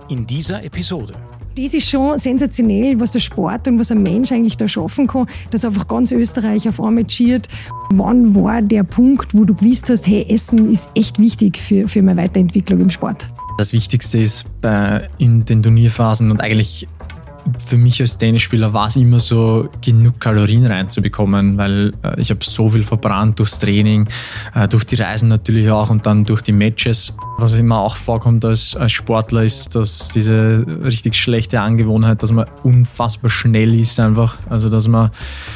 in dieser Episode. Das ist schon sensationell, was der Sport und was ein Mensch eigentlich da schaffen kann, dass einfach ganz Österreich auf einmal cheert. Wann war der Punkt, wo du gewusst hast, hey, Essen ist echt wichtig für meine Weiterentwicklung im Sport? Das Wichtigste ist in den Turnierphasen und eigentlich für mich als Tennisspieler war es immer so, genug Kalorien reinzubekommen, weil ich habe so viel verbrannt durchs Training, durch die Reisen natürlich auch und dann durch die Matches. Was immer auch vorkommt als Sportler ist, dass diese richtig schlechte Angewohnheit, dass man unfassbar schnell ist einfach, also dass man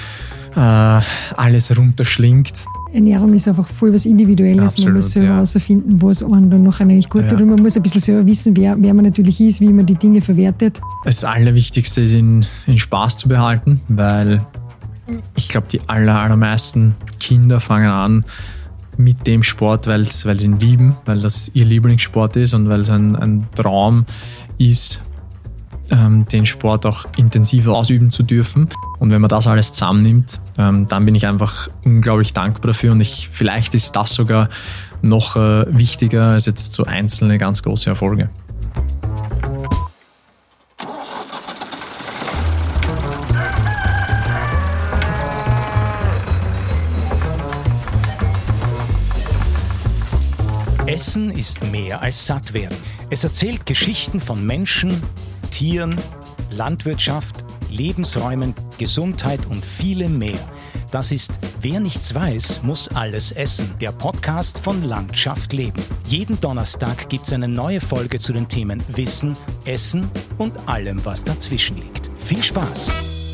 alles runterschlingt. Ernährung ist einfach voll was Individuelles. Absolut, man muss selber herausfinden, was einem dann nachher eigentlich gut tut. Und man muss ein bisschen selber wissen, wer man natürlich ist, wie man die Dinge verwertet. Das Allerwichtigste ist, in Spaß zu behalten, weil ich glaube, die allermeisten Kinder fangen an mit dem Sport, weil sie ihn lieben, weil das ihr Lieblingssport ist und weil es ein Traum ist, den Sport auch intensiver ausüben zu dürfen. Und wenn man das alles zusammennimmt, dann bin ich einfach unglaublich dankbar dafür und vielleicht ist das sogar noch wichtiger als jetzt so einzelne ganz große Erfolge. Essen ist mehr als satt werden. Es erzählt Geschichten von Menschen, Tieren, Landwirtschaft, Lebensräumen, Gesundheit und vielem mehr. Das ist Wer nichts weiß, muss alles essen. Der Podcast von Landschaft Leben. Jeden Donnerstag gibt es eine neue Folge zu den Themen Wissen, Essen und allem, was dazwischen liegt. Viel Spaß!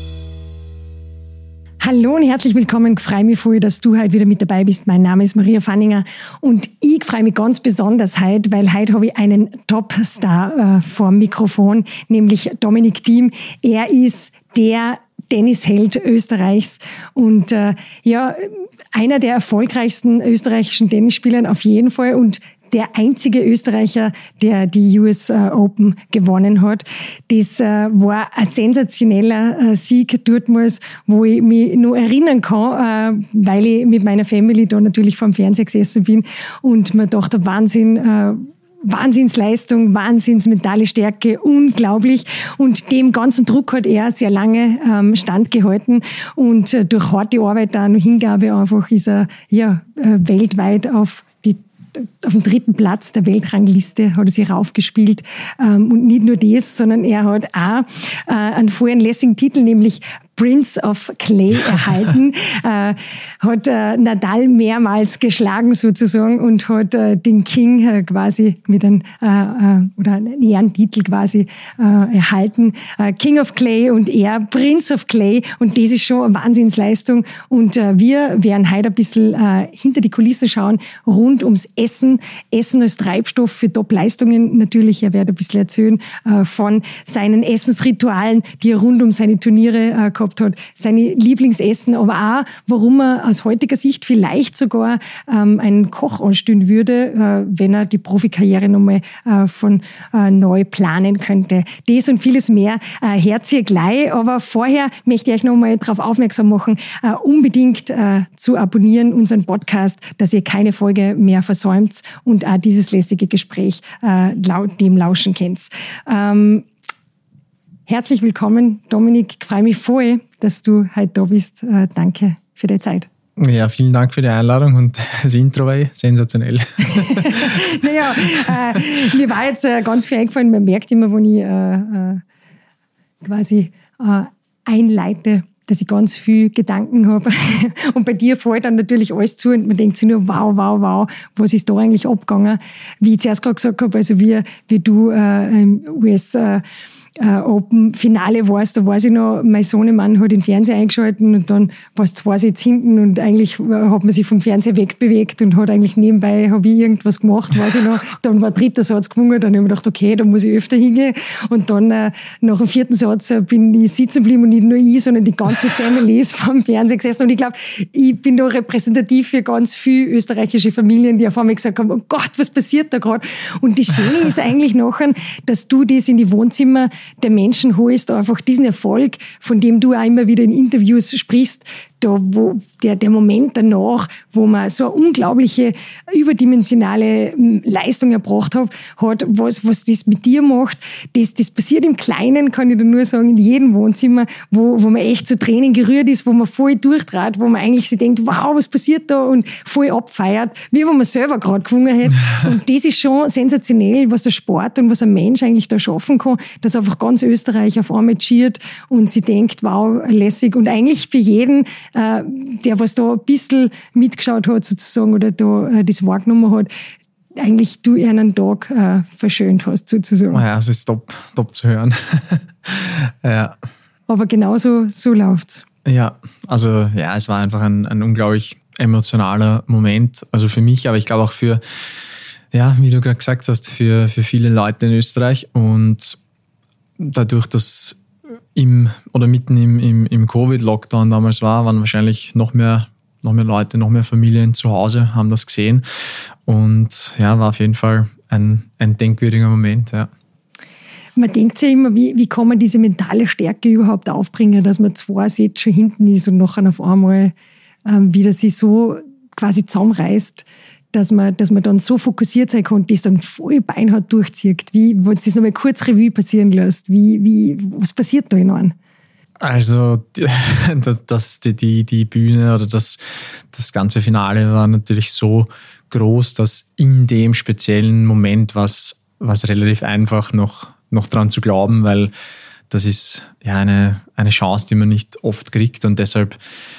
Hallo und herzlich willkommen. Ich freue mich voll, dass du heute wieder mit dabei bist. Mein Name ist Maria Fanninger und ich freue mich ganz besonders heute, weil heute habe ich einen Topstar vor dem Mikrofon, nämlich Dominik Thiem. Er ist der Tennisheld Österreichs und einer der erfolgreichsten österreichischen Tennisspieler auf jeden Fall und der einzige Österreicher, der die US Open gewonnen hat. Das war ein sensationeller Sieg dortmals, wo ich mich noch erinnern kann, weil ich mit meiner Family da natürlich vor dem Fernseher gesessen bin und mir dachte, Wahnsinnsleistung, wahnsinnsmentale Stärke, unglaublich. Und dem ganzen Druck hat er sehr lange standgehalten und durch harte Arbeit und Hingabe einfach ist er weltweit auf dem 3. Platz der Weltrangliste hat er sich raufgespielt. Und nicht nur das, sondern er hat auch einen vorher lässigen Titel, nämlich Prince of Clay erhalten, hat Nadal mehrmals geschlagen sozusagen und hat den King quasi mit einem Ehrentitel quasi erhalten. King of Clay und er Prince of Clay und das ist schon eine Wahnsinnsleistung und wir werden heute ein bisschen hinter die Kulissen schauen, rund ums Essen als Treibstoff für Top-Leistungen natürlich. Er wird ein bisschen erzählen von seinen Essensritualen, die er rund um seine Turniere gehabt hat, seine Lieblingsessen, aber auch, warum er aus heutiger Sicht vielleicht sogar einen Koch anstellen würde, wenn er die Profikarriere nochmal von neu planen könnte. Das und vieles mehr hört ihr gleich, aber vorher möchte ich euch nochmal darauf aufmerksam machen, unbedingt zu abonnieren unseren Podcast, dass ihr keine Folge mehr versäumt und auch dieses lässige Gespräch dem lauschen könnt. Herzlich willkommen, Dominik. Ich freue mich voll, dass du heute da bist. Danke für deine Zeit. Ja, vielen Dank für die Einladung und das Intro war sensationell. Mir war jetzt ganz viel eingefallen. Man merkt immer, wenn ich quasi einleite, dass ich ganz viel Gedanken habe. Und bei dir fällt dann natürlich alles zu und man denkt sich nur, wow, was ist da eigentlich abgegangen? Wie ich zuerst gerade gesagt habe, also wie du im US Open Finale warst, da weiß ich noch, mein Sohnemann hat den Fernseher eingeschalten und dann war es 2 Sätze hinten und eigentlich hat man sich vom Fernseher wegbewegt und hat eigentlich nebenbei, habe ich irgendwas gemacht, weiß ich noch, dann war der 3. Satz gewungen, dann habe ich mir gedacht, okay, da muss ich öfter hingehen und dann nach dem 4. Satz bin ich sitzen geblieben und nicht nur ich, sondern die ganze Family ist vom Fernseher gesessen und ich glaube, ich bin da repräsentativ für ganz viele österreichische Familien, die auf einmal gesagt haben, oh Gott, was passiert da gerade? Und die Schöne ist eigentlich nachher, dass du das in die Wohnzimmer der Menschen holst, einfach diesen Erfolg, von dem du auch immer wieder in Interviews sprichst, da, wo der Moment danach, wo man so eine unglaubliche, überdimensionale Leistung erbracht hat, was das mit dir macht, das passiert im Kleinen, kann ich dir nur sagen, in jedem Wohnzimmer, wo man echt zu Tränen gerührt ist, wo man voll durchtrat, wo man eigentlich sich denkt, wow, was passiert da, und voll abfeiert, wie wenn man selber gerade gewungen hätte. Und das ist schon sensationell, was der Sport und was ein Mensch eigentlich da schaffen kann, dass einfach ganz Österreich auf einmal cheert und sie denkt, wow, lässig. Und eigentlich für jeden, der was da ein bisschen mitgeschaut hat sozusagen oder da das wahrgenommen hat, eigentlich du einen Tag verschönt hast sozusagen. Ja, es ist top zu hören. Ja. Aber genauso so läuft's. Ja, also ja, es war einfach ein unglaublich emotionaler Moment, also für mich, aber ich glaube auch für, ja, wie du gerade gesagt hast, für viele Leute in Österreich. Und dadurch, dass mitten im Covid-Lockdown damals waren wahrscheinlich noch mehr Leute, noch mehr Familien zu Hause, haben das gesehen. Und ja, war auf jeden Fall ein denkwürdiger Moment, ja. Man denkt sich immer, wie kann man diese mentale Stärke überhaupt aufbringen, dass man 2 Sätze schon hinten ist und nachher auf einmal wieder sich so quasi zusammenreißt, dass man dann so fokussiert sein kann, das dann voll beinhart durchzieht. Wenn du das nochmal kurz Revue passieren lässt, was passiert da in einem? Also die Bühne oder das ganze Finale war natürlich so groß, dass in dem speziellen Moment was relativ einfach noch dran zu glauben, weil das ist ja eine Chance, die man nicht oft kriegt, und deshalb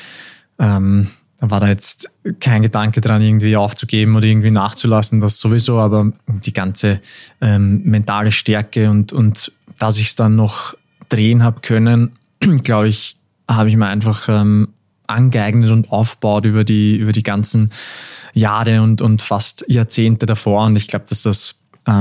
war da jetzt kein Gedanke dran, irgendwie aufzugeben oder irgendwie nachzulassen, das sowieso, aber die ganze mentale Stärke und dass ich es dann noch drehen habe können, glaube ich, habe ich mir einfach angeeignet und aufgebaut über die ganzen Jahre und fast Jahrzehnte davor, und ich glaube, dass das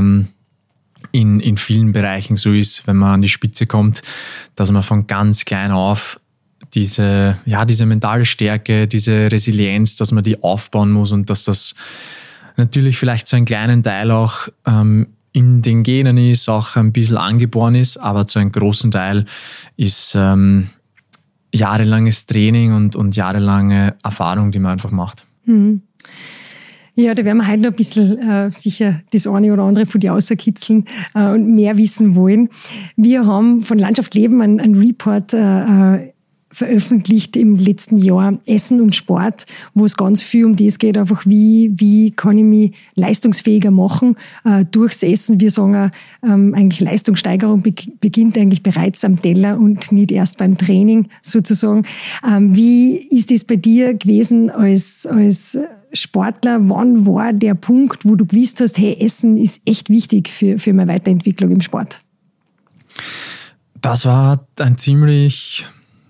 in vielen Bereichen so ist, wenn man an die Spitze kommt, dass man von ganz klein auf diese mentale Stärke, diese Resilienz, dass man die aufbauen muss, und dass das natürlich vielleicht zu einem kleinen Teil auch in den Genen ist, auch ein bisschen angeboren ist, aber zu einem großen Teil ist jahrelanges Training und jahrelange Erfahrung, die man einfach macht. Mhm. Ja, da werden wir heute noch ein bisschen sicher das eine oder andere von dir rauskitzeln und mehr wissen wollen. Wir haben von Landschaft Leben einen Report veröffentlicht im letzten Jahr, Essen und Sport, wo es ganz viel um das geht, einfach wie kann ich mich leistungsfähiger machen durchs Essen. Wir sagen eigentlich Leistungssteigerung beginnt eigentlich bereits am Teller und nicht erst beim Training sozusagen. Wie ist das bei dir gewesen als Sportler? Wann war der Punkt, wo du gewusst hast, hey, Essen ist echt wichtig für meine Weiterentwicklung im Sport? Das war ein ziemlich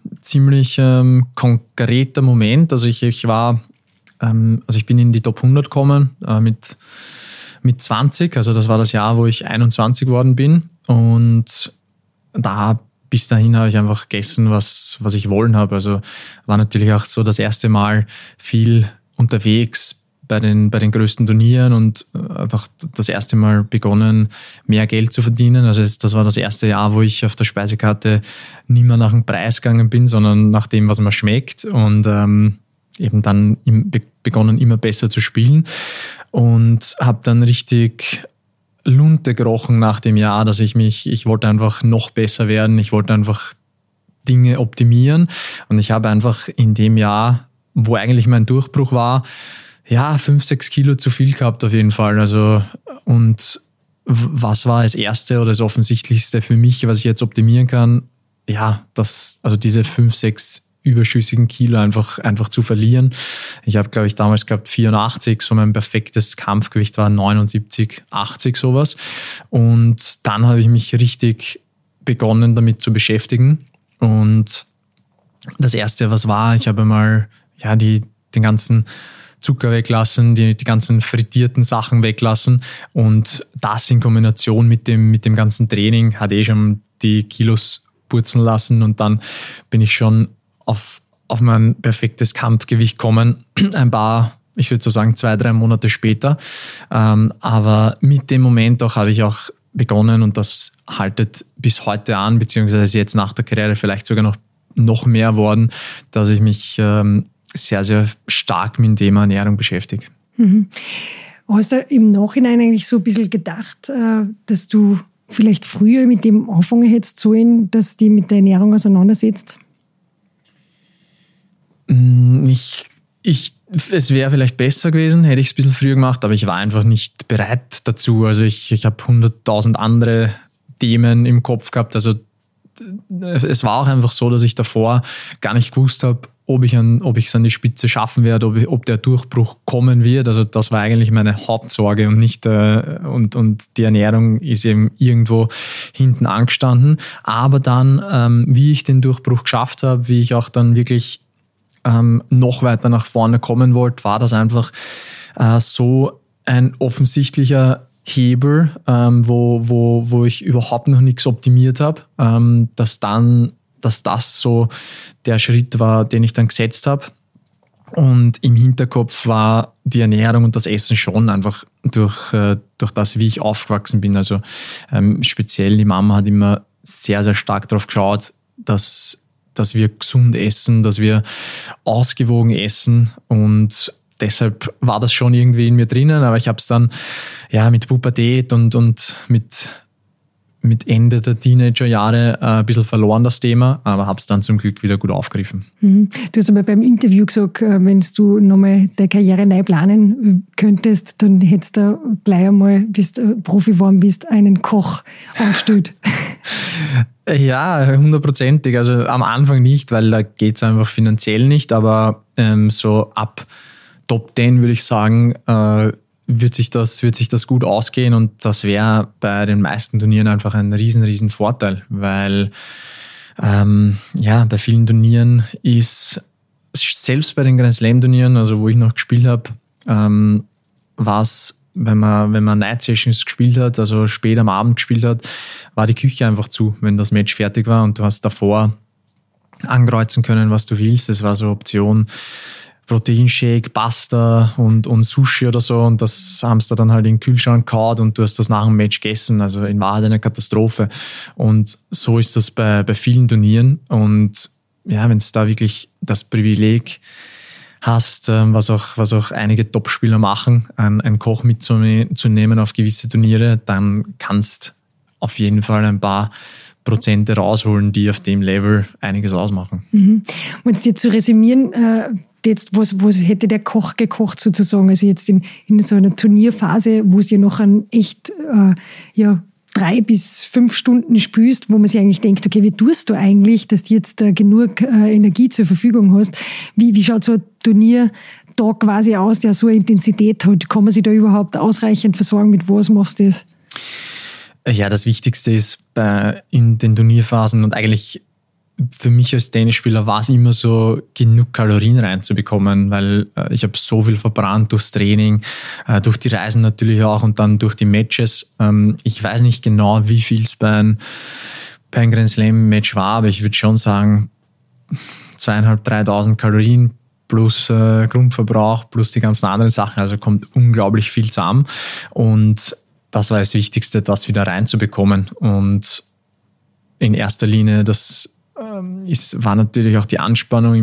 konkreter Moment. Also ich bin in die Top 100 gekommen mit 20. Also das war das Jahr, wo ich 21 geworden bin. Und bis dahin habe ich einfach gegessen, was ich wollen habe. Also war natürlich auch so das erste Mal viel unterwegs bei den größten Turnieren und auch das erste Mal begonnen, mehr Geld zu verdienen. Also das war das erste Jahr, wo ich auf der Speisekarte nicht mehr nach dem Preis gegangen bin, sondern nach dem, was mir schmeckt, und eben dann begonnen, immer besser zu spielen, und habe dann richtig Lunte gerochen nach dem Jahr, dass ich wollte einfach noch besser werden, ich wollte einfach Dinge optimieren, und ich habe einfach in dem Jahr, wo eigentlich mein Durchbruch war, 5-6 Kilo zu viel gehabt auf jeden Fall. Also, und was war das Erste oder das Offensichtlichste für mich, was ich jetzt optimieren kann? Ja, diese 5-6 überschüssigen Kilo einfach zu verlieren. Ich habe, glaube ich, damals gehabt 84, so mein perfektes Kampfgewicht war 79, 80 sowas. Und dann habe ich mich richtig begonnen, damit zu beschäftigen. Und das Erste, was war, ich habe mal den ganzen Zucker weglassen, die ganzen frittierten Sachen weglassen, und das in Kombination mit dem ganzen Training hat schon die Kilos purzeln lassen, und dann bin ich schon auf mein perfektes Kampfgewicht gekommen, ich würde so sagen 2-3 Monate später, aber mit dem Moment habe ich auch begonnen, und das haltet bis heute an, beziehungsweise jetzt nach der Karriere vielleicht sogar noch noch mehr worden, dass ich mich sehr, sehr stark mit dem Thema Ernährung beschäftige. Mhm. Hast du im Nachhinein eigentlich so ein bisschen gedacht, dass du vielleicht früher mit dem anfangen hättest sollen, dass du dich mit der Ernährung auseinandersetzt? Es wäre vielleicht besser gewesen, hätte ich es ein bisschen früher gemacht, aber ich war einfach nicht bereit dazu. Also ich habe 100.000 andere Themen im Kopf gehabt. Also es war auch einfach so, dass ich davor gar nicht gewusst habe, ob ich es an die Spitze schaffen werde, ob der Durchbruch kommen wird. Also das war eigentlich meine Hauptsorge und nicht und die Ernährung ist eben irgendwo hinten angestanden. Aber dann, wie ich den Durchbruch geschafft habe, wie ich auch dann wirklich noch weiter nach vorne kommen wollte, war das einfach so ein offensichtlicher Hebel, wo ich überhaupt noch nichts optimiert habe, dass das so der Schritt war, den ich dann gesetzt habe. Und im Hinterkopf war die Ernährung und das Essen schon einfach durch das, wie ich aufgewachsen bin. Also speziell die Mama hat immer sehr, sehr stark darauf geschaut, dass wir gesund essen, dass wir ausgewogen essen, und deshalb war das schon irgendwie in mir drinnen, aber ich habe es dann mit Pubertät und mit Ende der Teenagerjahre ein bisschen verloren, das Thema, aber habe es dann zum Glück wieder gut aufgegriffen. Du hast aber beim Interview gesagt, wenn du nochmal deine Karriere neu planen könntest, dann hättest du gleich einmal, bis du Profi geworden bist, einen Koch angestellt. Ja, 100%. Also am Anfang nicht, weil da geht es einfach finanziell nicht, aber so ab Top 10 würde ich sagen, wird sich das gut ausgehen, und das wäre bei den meisten Turnieren einfach ein riesen Vorteil, weil bei vielen Turnieren ist, selbst bei den Grand Slam Turnieren, also wo ich noch gespielt habe, war es, wenn man Night Sessions gespielt hat, also spät am Abend gespielt hat, war die Küche einfach zu, wenn das Match fertig war, und du hast davor ankreuzen können, was du willst. Das war so Option Proteinshake, Pasta und Sushi oder so, und das haben sie dann halt in den Kühlschrank gehauen und du hast das nach dem Match gegessen. Also in Wahrheit eine Katastrophe. Und so ist das bei vielen Turnieren. Und ja, wenn es da wirklich das Privileg hast, was auch einige Topspieler machen, einen Koch mitzunehmen auf gewisse Turniere, dann kannst auf jeden Fall ein paar Prozente rausholen, die auf dem Level einiges ausmachen. Mhm. Wenn es dir zu resümieren, jetzt, was hätte der Koch gekocht sozusagen? Also jetzt in so einer Turnierphase, wo es ja noch an echt 3 bis 5 Stunden spielst, wo man sich eigentlich denkt, okay, wie tust du eigentlich, dass du jetzt genug Energie zur Verfügung hast? Wie schaut so ein Turniertag quasi aus, der so eine Intensität hat? Kann man sich da überhaupt ausreichend versorgen? Mit was machst du das? Ja, das Wichtigste ist in den Turnierphasen, und eigentlich für mich als Tennisspieler war es immer so, genug Kalorien reinzubekommen, weil ich habe so viel verbrannt durchs Training, durch die Reisen natürlich auch und dann durch die Matches. Ich weiß nicht genau, wie viel es bei einem Grand Slam Match war, aber ich würde schon sagen 2.500, 3.000 Kalorien plus Grundverbrauch plus die ganzen anderen Sachen. Also kommt unglaublich viel zusammen, und das war das Wichtigste, das wieder reinzubekommen. Und in erster Linie, war natürlich auch die Anspannung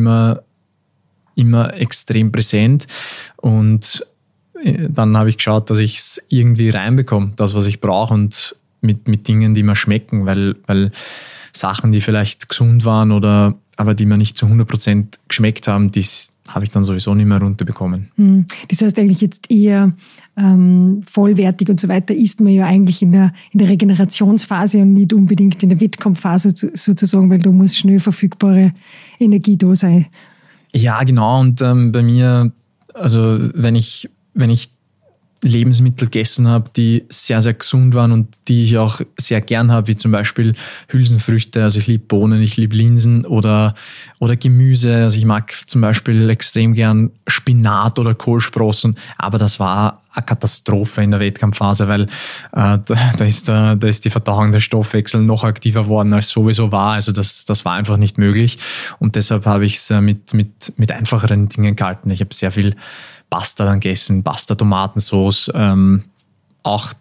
immer extrem präsent, und dann habe ich geschaut, dass ich es irgendwie reinbekomme, das, was ich brauche, und mit Dingen, die mir schmecken, weil Sachen, die vielleicht gesund waren aber die mir nicht zu 100% geschmeckt haben, das habe ich dann sowieso nicht mehr runterbekommen. Das heißt eigentlich jetzt eher vollwertig und so weiter isst man ja eigentlich in der Regenerationsphase und nicht unbedingt in der Wettkampfphase sozusagen, weil da muss schnell verfügbare Energie da sein. Ja, genau. Und bei mir, also wenn ich Lebensmittel gegessen habe, die sehr, sehr gesund waren und die ich auch sehr gern habe, wie zum Beispiel Hülsenfrüchte, also ich liebe Bohnen, ich liebe Linsen oder Gemüse, also ich mag zum Beispiel extrem gern Spinat oder Kohlsprossen, aber das war eine Katastrophe in der Wettkampfphase, weil da ist die Verdauung der Stoffwechsel noch aktiver worden, als sowieso war, also das war einfach nicht möglich, und deshalb habe ich es mit einfacheren Dingen gehalten. Ich habe sehr viel Pasta dann gegessen, Pasta-Tomatensauce, auch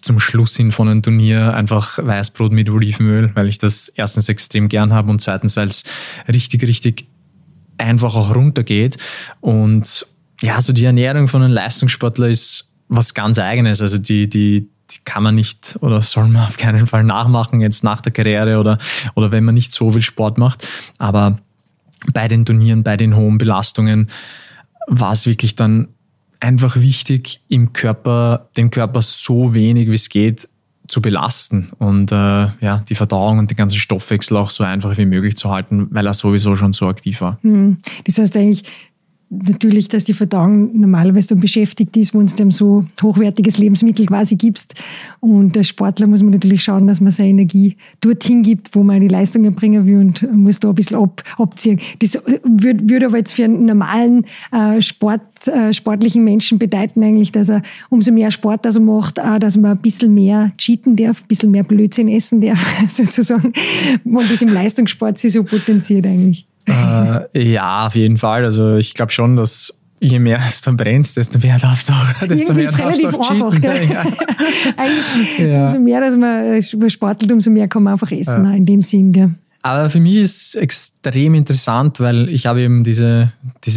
zum Schluss hin von einem Turnier einfach Weißbrot mit Olivenöl, weil ich das erstens extrem gern habe und zweitens, weil es richtig, richtig einfach auch runtergeht. Und ja, so die Ernährung von einem Leistungssportler ist was ganz Eigenes. Also die kann man nicht oder soll man auf keinen Fall nachmachen jetzt nach der Karriere oder wenn man nicht so viel Sport macht. Aber bei den Turnieren, bei den hohen Belastungen war es wirklich dann einfach wichtig, den Körper so wenig wie es geht zu belasten und die Verdauung und den ganzen Stoffwechsel auch so einfach wie möglich zu halten, weil er sowieso schon so aktiv war. Das heißt eigentlich natürlich, dass die Verdauung normalerweise dann beschäftigt ist, wenn du dem so hochwertiges Lebensmittel quasi gibst. Und als Sportler muss man natürlich schauen, dass man seine Energie dorthin gibt, wo man die Leistung erbringen will und muss da ein bisschen abziehen. Das würde aber jetzt für einen normalen sportlichen Menschen bedeuten eigentlich, dass er umso mehr Sport er macht, auch, dass man ein bisschen mehr cheaten darf, ein bisschen mehr Blödsinn essen darf, sozusagen. Und das im Leistungssport sich so potenziert eigentlich. Ja, auf jeden Fall. Also ich glaube schon, dass je mehr es dann brennst, desto mehr darfst du auch cheaten. Ja. Eigentlich, umso mehr, dass man sportelt, umso mehr kann man einfach essen, in dem Sinn. Gell. Aber für mich ist es extrem interessant, weil ich habe eben diese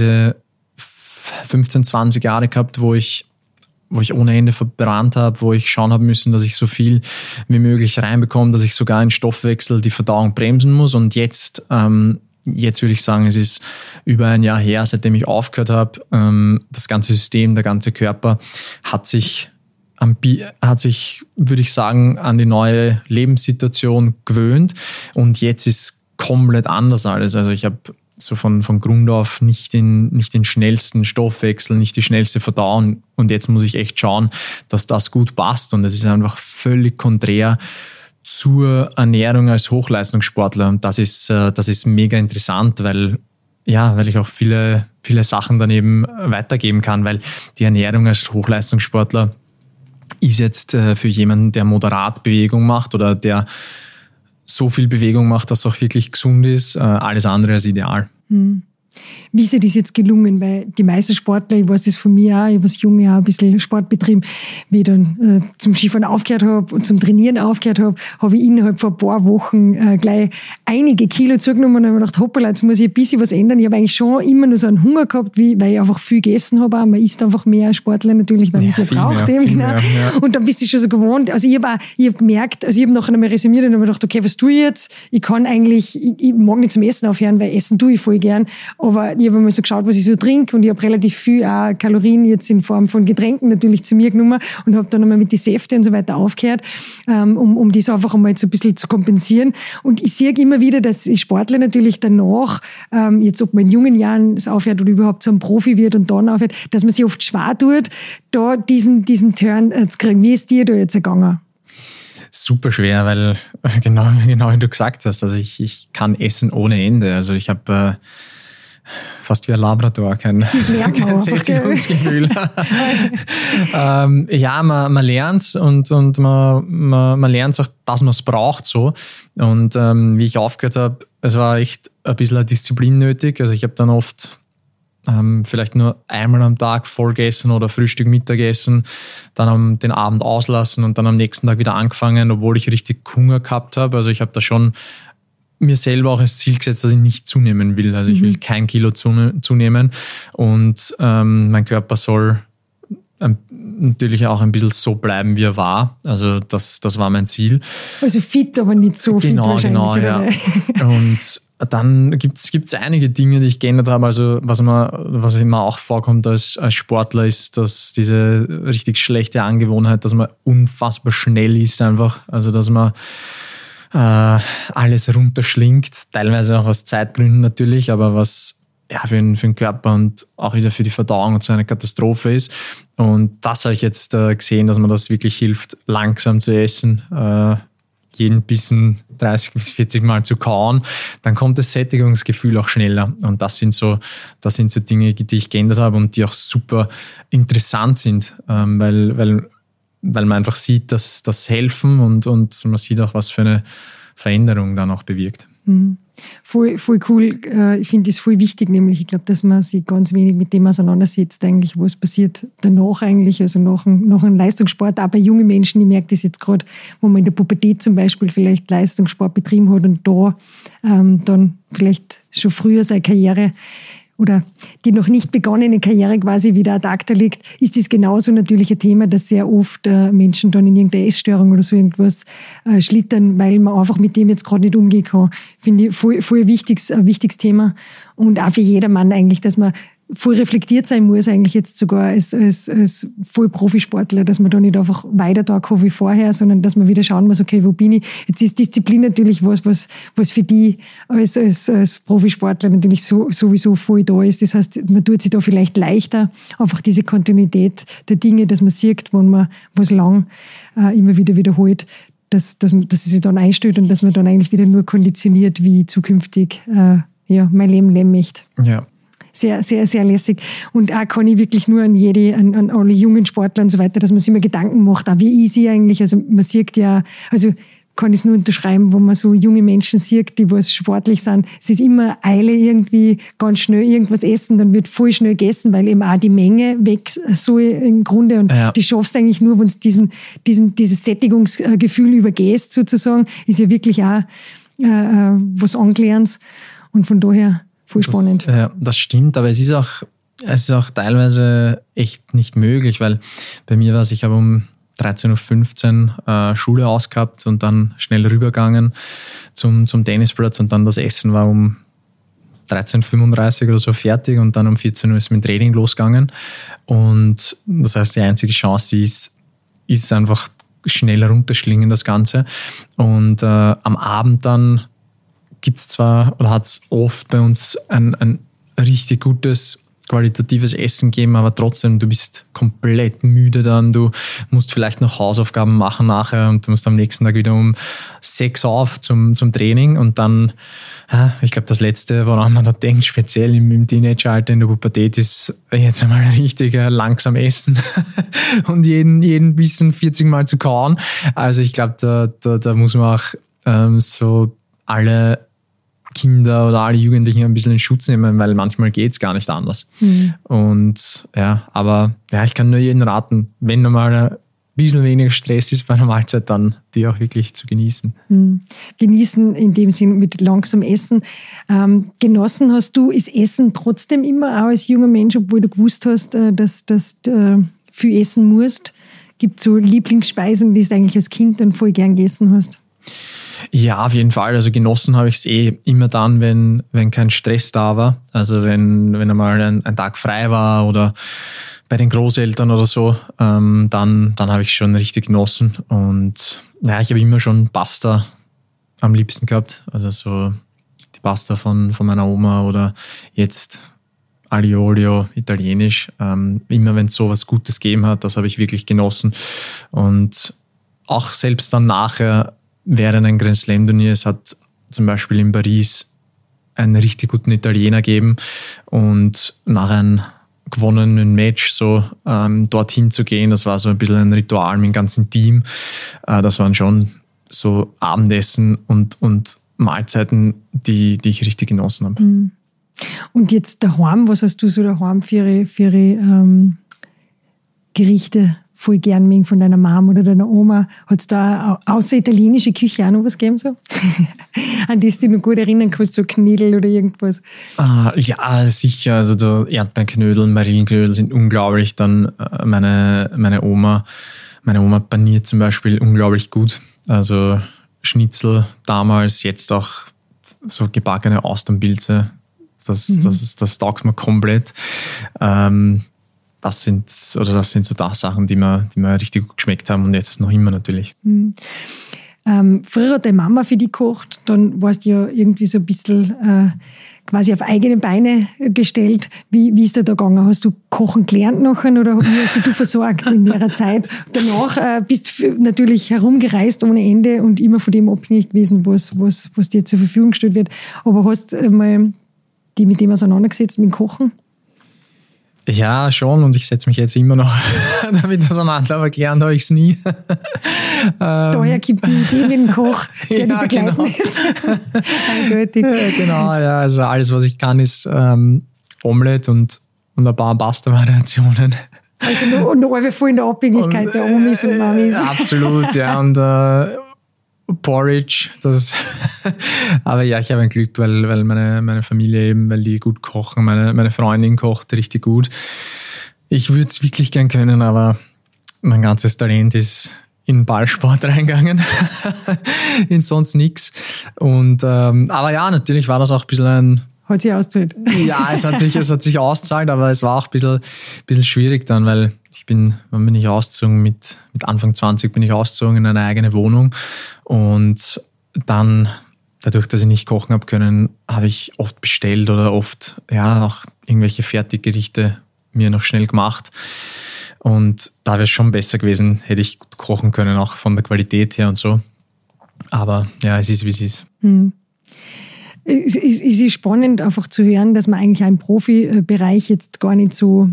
15, 20 Jahre gehabt, wo ich ohne Ende verbrannt habe, wo ich schauen habe müssen, dass ich so viel wie möglich reinbekomme, dass ich sogar in Stoffwechsel die Verdauung bremsen muss. Und jetzt würde ich sagen, es ist über ein Jahr her, seitdem ich aufgehört habe. Das ganze System, der ganze Körper hat sich, würde ich sagen, an die neue Lebenssituation gewöhnt. Und jetzt ist komplett anders alles. Also ich habe so von Grund auf nicht den schnellsten Stoffwechsel, nicht die schnellste Verdauung. Und jetzt muss ich echt schauen, dass das gut passt. Und es ist einfach völlig konträr zur Ernährung als Hochleistungssportler. Und das ist mega interessant, weil ich auch viele, viele Sachen dann eben weitergeben kann, weil die Ernährung als Hochleistungssportler ist jetzt für jemanden, der moderat Bewegung macht oder der so viel Bewegung macht, dass auch wirklich gesund ist, alles andere als ideal. Wie ist dir das jetzt gelungen? Weil die meisten Sportler, ich weiß das von mir auch, ich habe als Junge auch ein bisschen Sport betrieben, wie ich dann zum Skifahren aufgehört habe und zum Trainieren aufgehört habe ich innerhalb von ein paar Wochen gleich einige Kilo zugenommen und habe gedacht, hoppala, jetzt muss ich ein bisschen was ändern. Ich habe eigentlich schon immer nur so einen Hunger gehabt, weil ich einfach viel gegessen habe. Man isst einfach mehr als Sportler natürlich, weil man es ja braucht. Genau. Und dann bist du schon so gewohnt. Also ich habe gemerkt, ich habe nachher einmal resümiert und habe gedacht, okay, was tue ich jetzt? Ich kann eigentlich, ich mag nicht zum Essen aufhören, weil Essen tue ich voll gern. Aber ich habe mal so geschaut, was ich so trinke und ich habe relativ viel auch Kalorien jetzt in Form von Getränken natürlich zu mir genommen und habe dann einmal mit den Säften und so weiter aufgehört, um das einfach einmal so ein bisschen zu kompensieren. Und ich sehe immer wieder, dass die Sportler natürlich danach, jetzt ob man in jungen Jahren es aufhört oder überhaupt so ein Profi wird und dann aufhört, dass man sich oft schwer tut, da diesen Turn zu kriegen. Wie ist dir da jetzt ergangen? Super schwer, weil genau wie du gesagt hast, also ich kann essen ohne Ende. Also ich habe fast wie ein Labrador, kein Sättigungsgefühl. Man lernt's und man lernt auch, dass man es braucht so. Und wie ich aufgehört habe, es war echt ein bisschen eine Disziplin nötig. Also ich habe dann oft vielleicht nur einmal am Tag voll gegessen oder Frühstück, Mittagessen, dann den Abend auslassen und dann am nächsten Tag wieder angefangen, obwohl ich richtig Hunger gehabt habe. Also ich habe da schon mir selber auch als Ziel gesetzt, dass ich nicht zunehmen will. Also ich will kein Kilo zunehmen und mein Körper soll natürlich auch ein bisschen so bleiben, wie er war. Also das war mein Ziel. Also fit, aber nicht so fit wahrscheinlich. Genau, ja. Und dann gibt's einige Dinge, die ich geändert habe. Also was immer auch vorkommt als Sportler, ist, dass diese richtig schlechte Angewohnheit, dass man unfassbar schnell ist einfach. Also dass man alles runterschlingt, teilweise auch aus Zeitgründen natürlich, aber was für den Körper und auch wieder für die Verdauung und so eine Katastrophe ist. Und das habe ich jetzt gesehen, dass man das wirklich hilft, langsam zu essen, jeden Bissen 30 bis 40 Mal zu kauen, dann kommt das Sättigungsgefühl auch schneller. Und das sind so Dinge, die ich geändert habe und die auch super interessant sind, weil man einfach sieht, dass das helfen und man sieht auch, was für eine Veränderung dann auch bewirkt. Voll cool. Ich finde das voll wichtig, nämlich ich glaube, dass man sich ganz wenig mit dem auseinandersetzt, eigentlich, was passiert danach eigentlich, also nach einem Leistungssport, auch bei jungen Menschen. Ich merke das jetzt gerade, wo man in der Pubertät zum Beispiel vielleicht Leistungssport betrieben hat und da dann vielleicht schon früher seine Karriere oder die noch nicht begonnene Karriere quasi wieder ad acta liegt, ist das genauso natürlich ein Thema, dass sehr oft Menschen dann in irgendeiner Essstörung oder so irgendwas schlittern, weil man einfach mit dem jetzt gerade nicht umgehen kann. Finde ich voll ein wichtiges Thema. Und auch für jedermann eigentlich, dass man voll reflektiert sein muss, eigentlich jetzt sogar als voll Profisportler, dass man da nicht einfach weiter da kann wie vorher, sondern dass man wieder schauen muss, okay, wo bin ich? Jetzt ist Disziplin natürlich was für die als Profisportler natürlich sowieso voll da ist. Das heißt, man tut sich da vielleicht leichter, einfach diese Kontinuität der Dinge, dass man sieht, wenn man was lang immer wieder wiederholt, dass es sich dann einstellt und dass man dann eigentlich wieder nur konditioniert, wie zukünftig mein Leben leben möchte. Ja. Sehr, sehr, sehr lässig. Und auch kann ich wirklich nur an alle jungen Sportler und so weiter, dass man sich immer Gedanken macht, auch wie easy eigentlich. Also man sieht ja, also kann ich es nur unterschreiben, wo man so junge Menschen sieht, die was sportlich sind. Es ist immer Eile irgendwie, ganz schnell irgendwas essen, dann wird voll schnell gegessen, weil eben auch die Menge weg soll im Grunde. Und die schaffst eigentlich nur, wenn du dieses Sättigungsgefühl übergehst sozusagen, ist ja wirklich auch was Angelerntes. Und von daher voll spannend. Das stimmt, aber es ist auch teilweise echt nicht möglich, weil bei mir war es, ich habe um 13.15 Uhr Schule ausgehabt und dann schnell rübergegangen zum Tennisplatz und dann das Essen war um 13.35 Uhr oder so fertig und dann um 14 Uhr ist mein Training losgegangen. Und das heißt, die einzige Chance ist einfach schnell runterschlingen, das Ganze. Und am Abend dann gibt es zwar oder hat es oft bei uns ein richtig gutes, qualitatives Essen gegeben, aber trotzdem, du bist komplett müde dann, du musst vielleicht noch Hausaufgaben machen nachher und du musst am nächsten Tag wieder um 6 auf zum Training und dann, ich glaube, das Letzte, woran man da denkt, speziell im Teenageralter, in der Pubertät, ist jetzt einmal richtig langsam essen und jeden Bissen 40 Mal zu kauen. Also ich glaube, da muss man auch so alle Kinder oder alle Jugendlichen ein bisschen in Schutz nehmen, weil manchmal geht es gar nicht anders. Und ich kann nur jedem raten, wenn mal ein bisschen weniger Stress ist bei einer Mahlzeit, dann die auch wirklich zu genießen. Genießen in dem Sinn mit langsam Essen. Genossen hast du, ist Essen trotzdem immer auch als junger Mensch, obwohl du gewusst hast, dass du viel essen musst? Gibt es so Lieblingsspeisen, die du eigentlich als Kind dann voll gern gegessen hast? Ja, auf jeden Fall. Also genossen habe ich es immer dann, wenn kein Stress da war. Also wenn einmal ein Tag frei war oder bei den Großeltern oder so, dann habe ich schon richtig genossen. Und ja, ich habe immer schon Pasta am liebsten gehabt. Also so die Pasta von meiner Oma oder jetzt Aglio Olio, italienisch. Immer wenn es so was Gutes gegeben hat, das habe ich wirklich genossen. Und auch selbst dann nachher, während ein Grand Slam Turnier, es hat zum Beispiel in Paris einen richtig guten Italiener gegeben und nach einem gewonnenen Match so dorthin zu gehen, das war so ein bisschen ein Ritual mit dem ganzen Team. Das waren schon so Abendessen und Mahlzeiten, die ich richtig genossen habe. Und jetzt daheim, was hast du so daheim für ihre Gerichte voll gern mögen von deiner Mom oder deiner Oma? Hat es da außer italienische Küche auch noch was gegeben? So? An das du dich noch gut erinnern kannst, so Knödel oder irgendwas? Ja, sicher. Also die Erdbeerknödel, Marillenknödel sind unglaublich. Dann meine Oma paniert zum Beispiel unglaublich gut. Also Schnitzel damals, jetzt auch so gebackene Austernpilze. Das taugt mir komplett. Das sind so Sachen, die mir richtig gut geschmeckt haben und jetzt noch immer natürlich. Früher hat deine Mama für dich gekocht, dann warst du ja irgendwie so ein bisschen quasi auf eigene Beine gestellt. Wie ist dir da gegangen? Hast du kochen gelernt nachher oder wie hast du versorgt in ihrer Zeit? Danach bist du natürlich herumgereist ohne Ende und immer von dem abhängig gewesen, was dir zur Verfügung gestellt wird. Aber hast du mal die mit dem auseinandergesetzt, mit dem Kochen? Ja, schon, und ich setze mich jetzt immer noch damit auseinander, aber gelernt habe ich es nie. Daher gibt die Idee mit dem Koch, der die begleiten genau. jetzt. Eindeutig. Genau, ja, also alles, was ich kann, ist Omelette und ein paar Pasta-Variationen. Also noch alle voll in der Abhängigkeit der Omis und Mamis. Absolut, ja, und Porridge, aber ja, ich habe ein Glück, weil meine Familie eben, weil die gut kochen, meine Freundin kocht richtig gut. Ich würde es wirklich gern können, aber mein ganzes Talent ist in Ballsport reingegangen, in sonst nichts. Und aber ja, natürlich war das auch ein bisschen Hat sich ausgezahlt. ja, es hat sich ausgezahlt, aber es war auch ein bisschen schwierig dann, weil wann bin ich ausgezogen? Mit Anfang 20 bin ich ausgezogen in eine eigene Wohnung, und dann, dadurch, dass ich nicht kochen habe können, habe ich oft bestellt oder oft auch irgendwelche Fertiggerichte mir noch schnell gemacht, und da wäre es schon besser gewesen, hätte ich gut kochen können, auch von der Qualität her und so. Aber ja, es ist, wie es ist. Es ist spannend, einfach zu hören, dass man eigentlich auch im Profibereich jetzt gar nicht so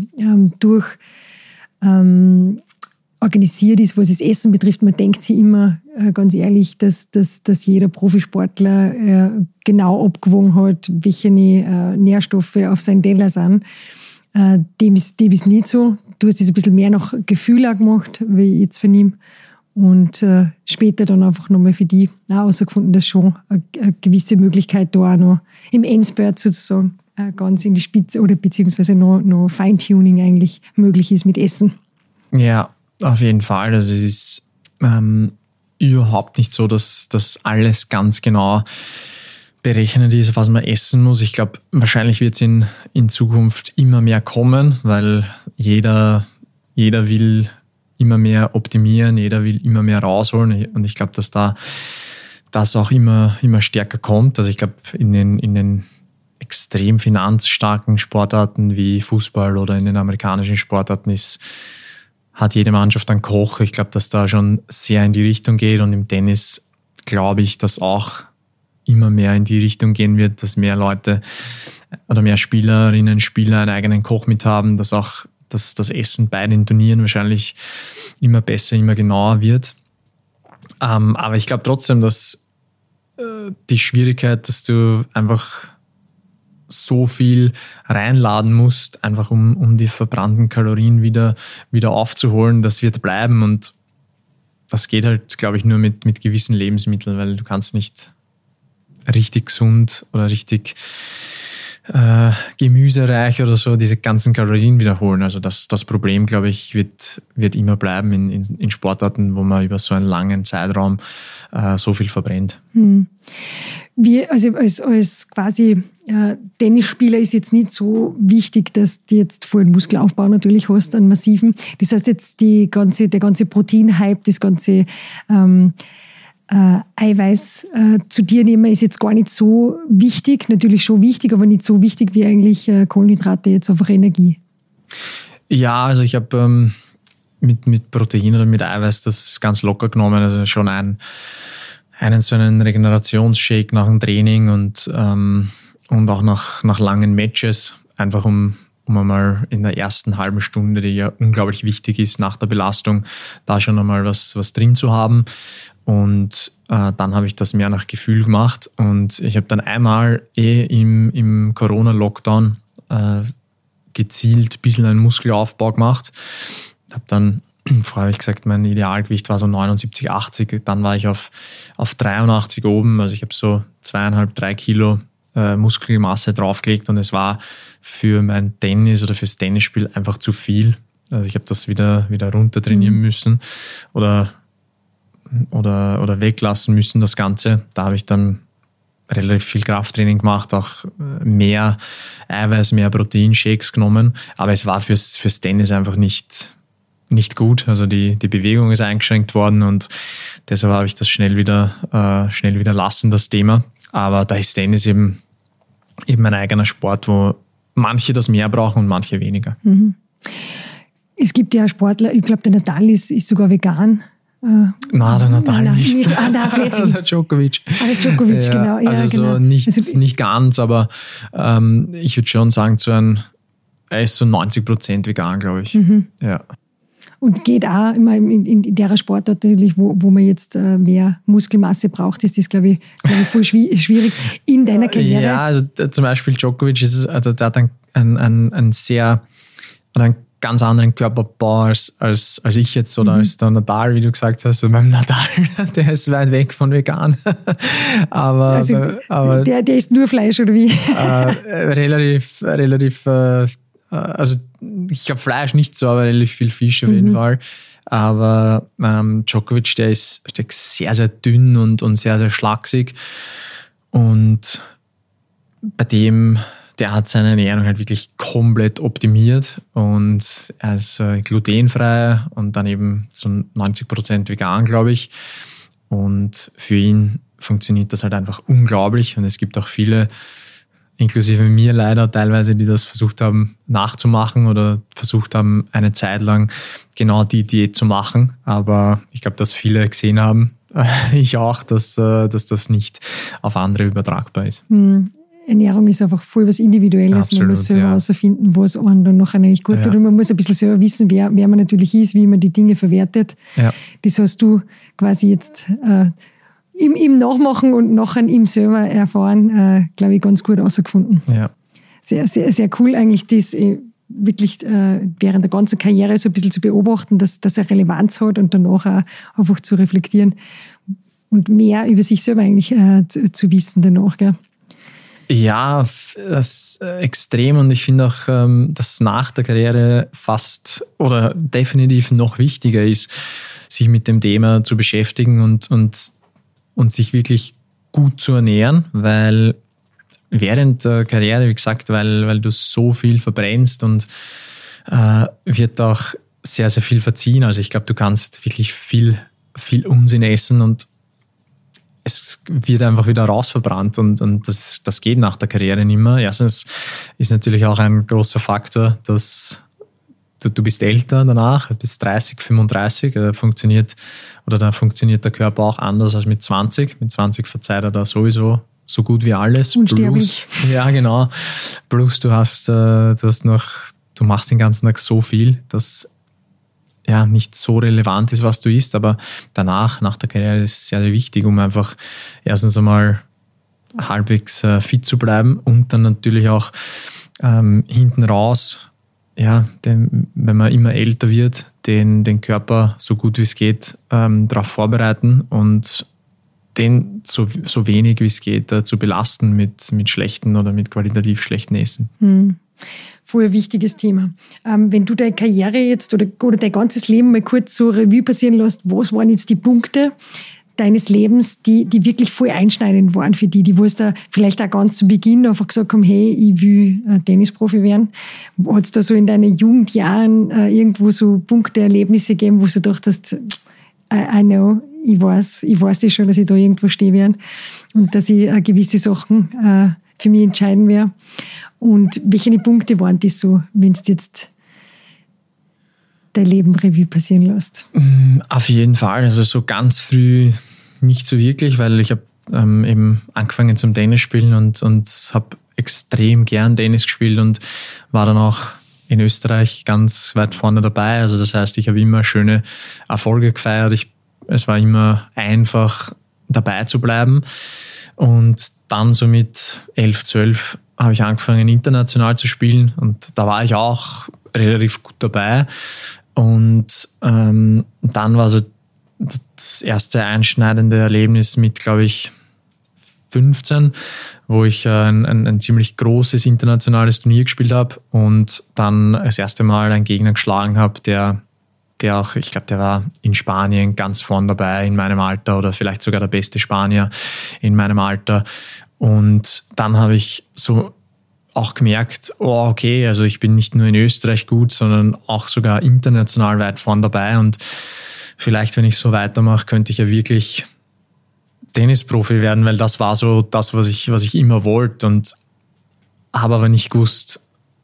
organisiert ist, was das Essen betrifft. Man denkt sich immer, ganz ehrlich, dass jeder Profisportler genau abgewogen hat, welche Nährstoffe auf seinen Teller sind. Dem ist nicht so. Du hast das ein bisschen mehr nach Gefühl auch gemacht, wie ich jetzt vernehme. Und später dann einfach nochmal für die auch herausgefunden, dass schon eine gewisse Möglichkeit da auch noch im Endspurt sozusagen ganz in die Spitze oder beziehungsweise noch Feintuning eigentlich möglich ist mit Essen. Ja, auf jeden Fall. Also es ist überhaupt nicht so, dass das alles ganz genau berechnet ist, was man essen muss. Ich glaube, wahrscheinlich wird es in Zukunft immer mehr kommen, weil jeder will immer mehr optimieren, jeder will immer mehr rausholen, und ich glaube, dass da das auch immer stärker kommt. Also ich glaube, in den extrem finanzstarken Sportarten wie Fußball oder in den amerikanischen Sportarten hat jede Mannschaft einen Koch. Ich glaube, dass da schon sehr in die Richtung geht, und im Tennis glaube ich, dass auch immer mehr in die Richtung gehen wird, dass mehr Leute oder mehr Spielerinnen, Spieler einen eigenen Koch mit haben, dass auch das Essen bei den Turnieren wahrscheinlich immer besser, immer genauer wird. Aber ich glaube trotzdem, dass die Schwierigkeit, dass du einfach so viel reinladen musst, einfach um die verbrannten Kalorien wieder aufzuholen, das wird bleiben, und das geht halt, glaube ich, nur mit gewissen Lebensmitteln, weil du kannst nicht richtig gesund oder richtig gemüsereich oder so diese ganzen Kalorien wiederholen. Also das Problem, glaube ich, wird immer bleiben in Sportarten, wo man über so einen langen Zeitraum so viel verbrennt. Also als quasi Tennisspieler ist jetzt nicht so wichtig, dass du jetzt voll einen Muskelaufbau natürlich hast, einen massiven. Das heißt jetzt der ganze Proteinhype, das ganze Eiweiß zu dir nehmen, ist jetzt gar nicht so wichtig. Natürlich schon wichtig, aber nicht so wichtig wie eigentlich Kohlenhydrate, jetzt einfach Energie. Ja, also ich habe mit Protein oder mit Eiweiß das ganz locker genommen. Also schon einen so einen Regenerationsshake nach dem Training und auch nach langen Matches, einfach um einmal in der ersten halben Stunde, die ja unglaublich wichtig ist nach der Belastung, da schon einmal was drin zu haben. Und dann habe ich das mehr nach Gefühl gemacht, und ich habe dann einmal im Corona-Lockdown gezielt ein bisschen einen Muskelaufbau gemacht. Habe dann, vorher habe ich gesagt, mein Idealgewicht war so 79, 80, dann war ich auf 83 oben, also ich habe so 2,5-3 Kilo Muskelmasse draufgelegt, und es war für mein Tennis oder fürs Tennisspiel einfach zu viel. Also ich habe das wieder runter trainieren müssen oder weglassen müssen, das Ganze. Da habe ich dann relativ viel Krafttraining gemacht, auch mehr Eiweiß, mehr Proteinshakes genommen. Aber es war fürs Tennis einfach nicht gut. Also die Bewegung ist eingeschränkt worden, und deshalb habe ich das schnell wieder lassen, das Thema. Aber da ist Tennis eben ein eigener Sport, wo manche das mehr brauchen und manche weniger. Es gibt ja Sportler, ich glaube, der Nadal ist sogar vegan. Nein, der Nadal nicht. Der Djokovic. Der Djokovic, genau. Ja, also genau. so nicht ganz, aber ich würde schon sagen, zu einem Er ist so 90% vegan, glaube ich. Ja. Und geht auch immer in der Sportart natürlich, wo man jetzt mehr Muskelmasse braucht, ist das, glaube ich, voll schwierig in deiner Karriere. Ja, also zum Beispiel Djokovic der hat einen ganz anderen Körperbau als ich jetzt oder als der Nadal, wie du gesagt hast. Und beim Nadal, der ist weit weg von vegan. aber der isst nur Fleisch, oder wie? Relativ also ich glaube Fleisch nicht so, aber relativ viel Fisch auf jeden Fall. Aber Djokovic, der ist sehr, sehr dünn und sehr, sehr schlaksig. Und bei dem, der hat seine Ernährung halt wirklich komplett optimiert und er ist glutenfrei und dann eben so 90% vegan, glaube ich. Und für ihn funktioniert das halt einfach unglaublich und es gibt auch viele, inklusive mir leider teilweise, die das versucht haben nachzumachen oder versucht haben, eine Zeit lang genau die Diät zu machen. Aber ich glaube, dass viele gesehen haben, ich auch, dass das nicht auf andere übertragbar ist. Ernährung ist einfach voll was Individuelles. Absolut, man muss selber herausfinden, was einem dann nachher eigentlich gut tut. Und man muss ein bisschen selber wissen, wer man natürlich ist, wie man die Dinge verwertet. Ja. Das hast du quasi jetzt im Nachmachen und nachher im selber erfahren, glaube ich, ganz gut herausgefunden. Ja. Sehr, sehr, sehr cool eigentlich, das wirklich während der ganzen Karriere so ein bisschen zu beobachten, dass er Relevanz hat und danach auch einfach zu reflektieren und mehr über sich selber eigentlich zu wissen danach. Gell? Ja, das extrem und ich finde auch, dass nach der Karriere fast oder definitiv noch wichtiger ist, sich mit dem Thema zu beschäftigen und sich wirklich gut zu ernähren, weil während der Karriere, wie gesagt, weil du so viel verbrennst und wird auch sehr, sehr viel verziehen. Also ich glaube, du kannst wirklich viel Unsinn essen und es wird einfach wieder rausverbrannt und das geht nach der Karriere nicht mehr. Erstens ist natürlich auch ein großer Faktor, dass du bist älter danach, du bist 30, 35, da funktioniert der Körper auch anders als mit 20. Mit 20 verzeiht er da sowieso so gut wie alles. Unsterblich. Ja, genau. Plus du machst den ganzen Tag so viel, dass ja nicht so relevant ist, was du isst, aber danach, nach der Karriere, ist es sehr, sehr wichtig, um einfach erstens einmal halbwegs fit zu bleiben und dann natürlich auch hinten raus, ja, wenn man immer älter wird, den Körper so gut wie es geht darauf vorbereiten und den so wenig wie es geht zu belasten mit schlechten oder mit qualitativ schlechten Essen. Voll ein wichtiges Thema. Wenn du deine Karriere jetzt oder dein ganzes Leben mal kurz so Revue passieren lässt, was waren jetzt die Punkte deines Lebens, die wirklich voll einschneidend waren für die wo es da vielleicht auch ganz zu Beginn einfach gesagt haben, hey, ich will Tennisprofi werden? Hat es da so in deinen Jugendjahren irgendwo so Punkte, Erlebnisse gegeben, wo du dachtest, I know, ich weiß das schon, dass ich da irgendwo stehen werde und dass ich gewisse Sachen für mich entscheiden werde? Und welche Punkte waren das so, wenn du jetzt dein Leben Revue passieren lässt? Auf jeden Fall. Also so ganz früh nicht so wirklich, weil ich habe eben angefangen zum Tennis spielen und habe extrem gern Tennis gespielt und war dann auch in Österreich ganz weit vorne dabei. Also das heißt, ich habe immer schöne Erfolge gefeiert. Es war immer einfach dabei zu bleiben. Und dann so mit 11, 12 habe ich angefangen international zu spielen und da war ich auch relativ gut dabei. Und dann war so das erste einschneidende Erlebnis mit, glaube ich, 15, wo ich ein ziemlich großes internationales Turnier gespielt habe und dann das erste Mal einen Gegner geschlagen habe, der auch, ich glaube, der war in Spanien ganz vorn dabei in meinem Alter oder vielleicht sogar der beste Spanier in meinem Alter. Und dann habe ich so auch gemerkt, oh okay, also ich bin nicht nur in Österreich gut, sondern auch sogar international weit vorn dabei und vielleicht, wenn ich so weitermache, könnte ich ja wirklich Tennisprofi werden, weil das war so das, was ich immer wollte und habe aber nicht gewusst,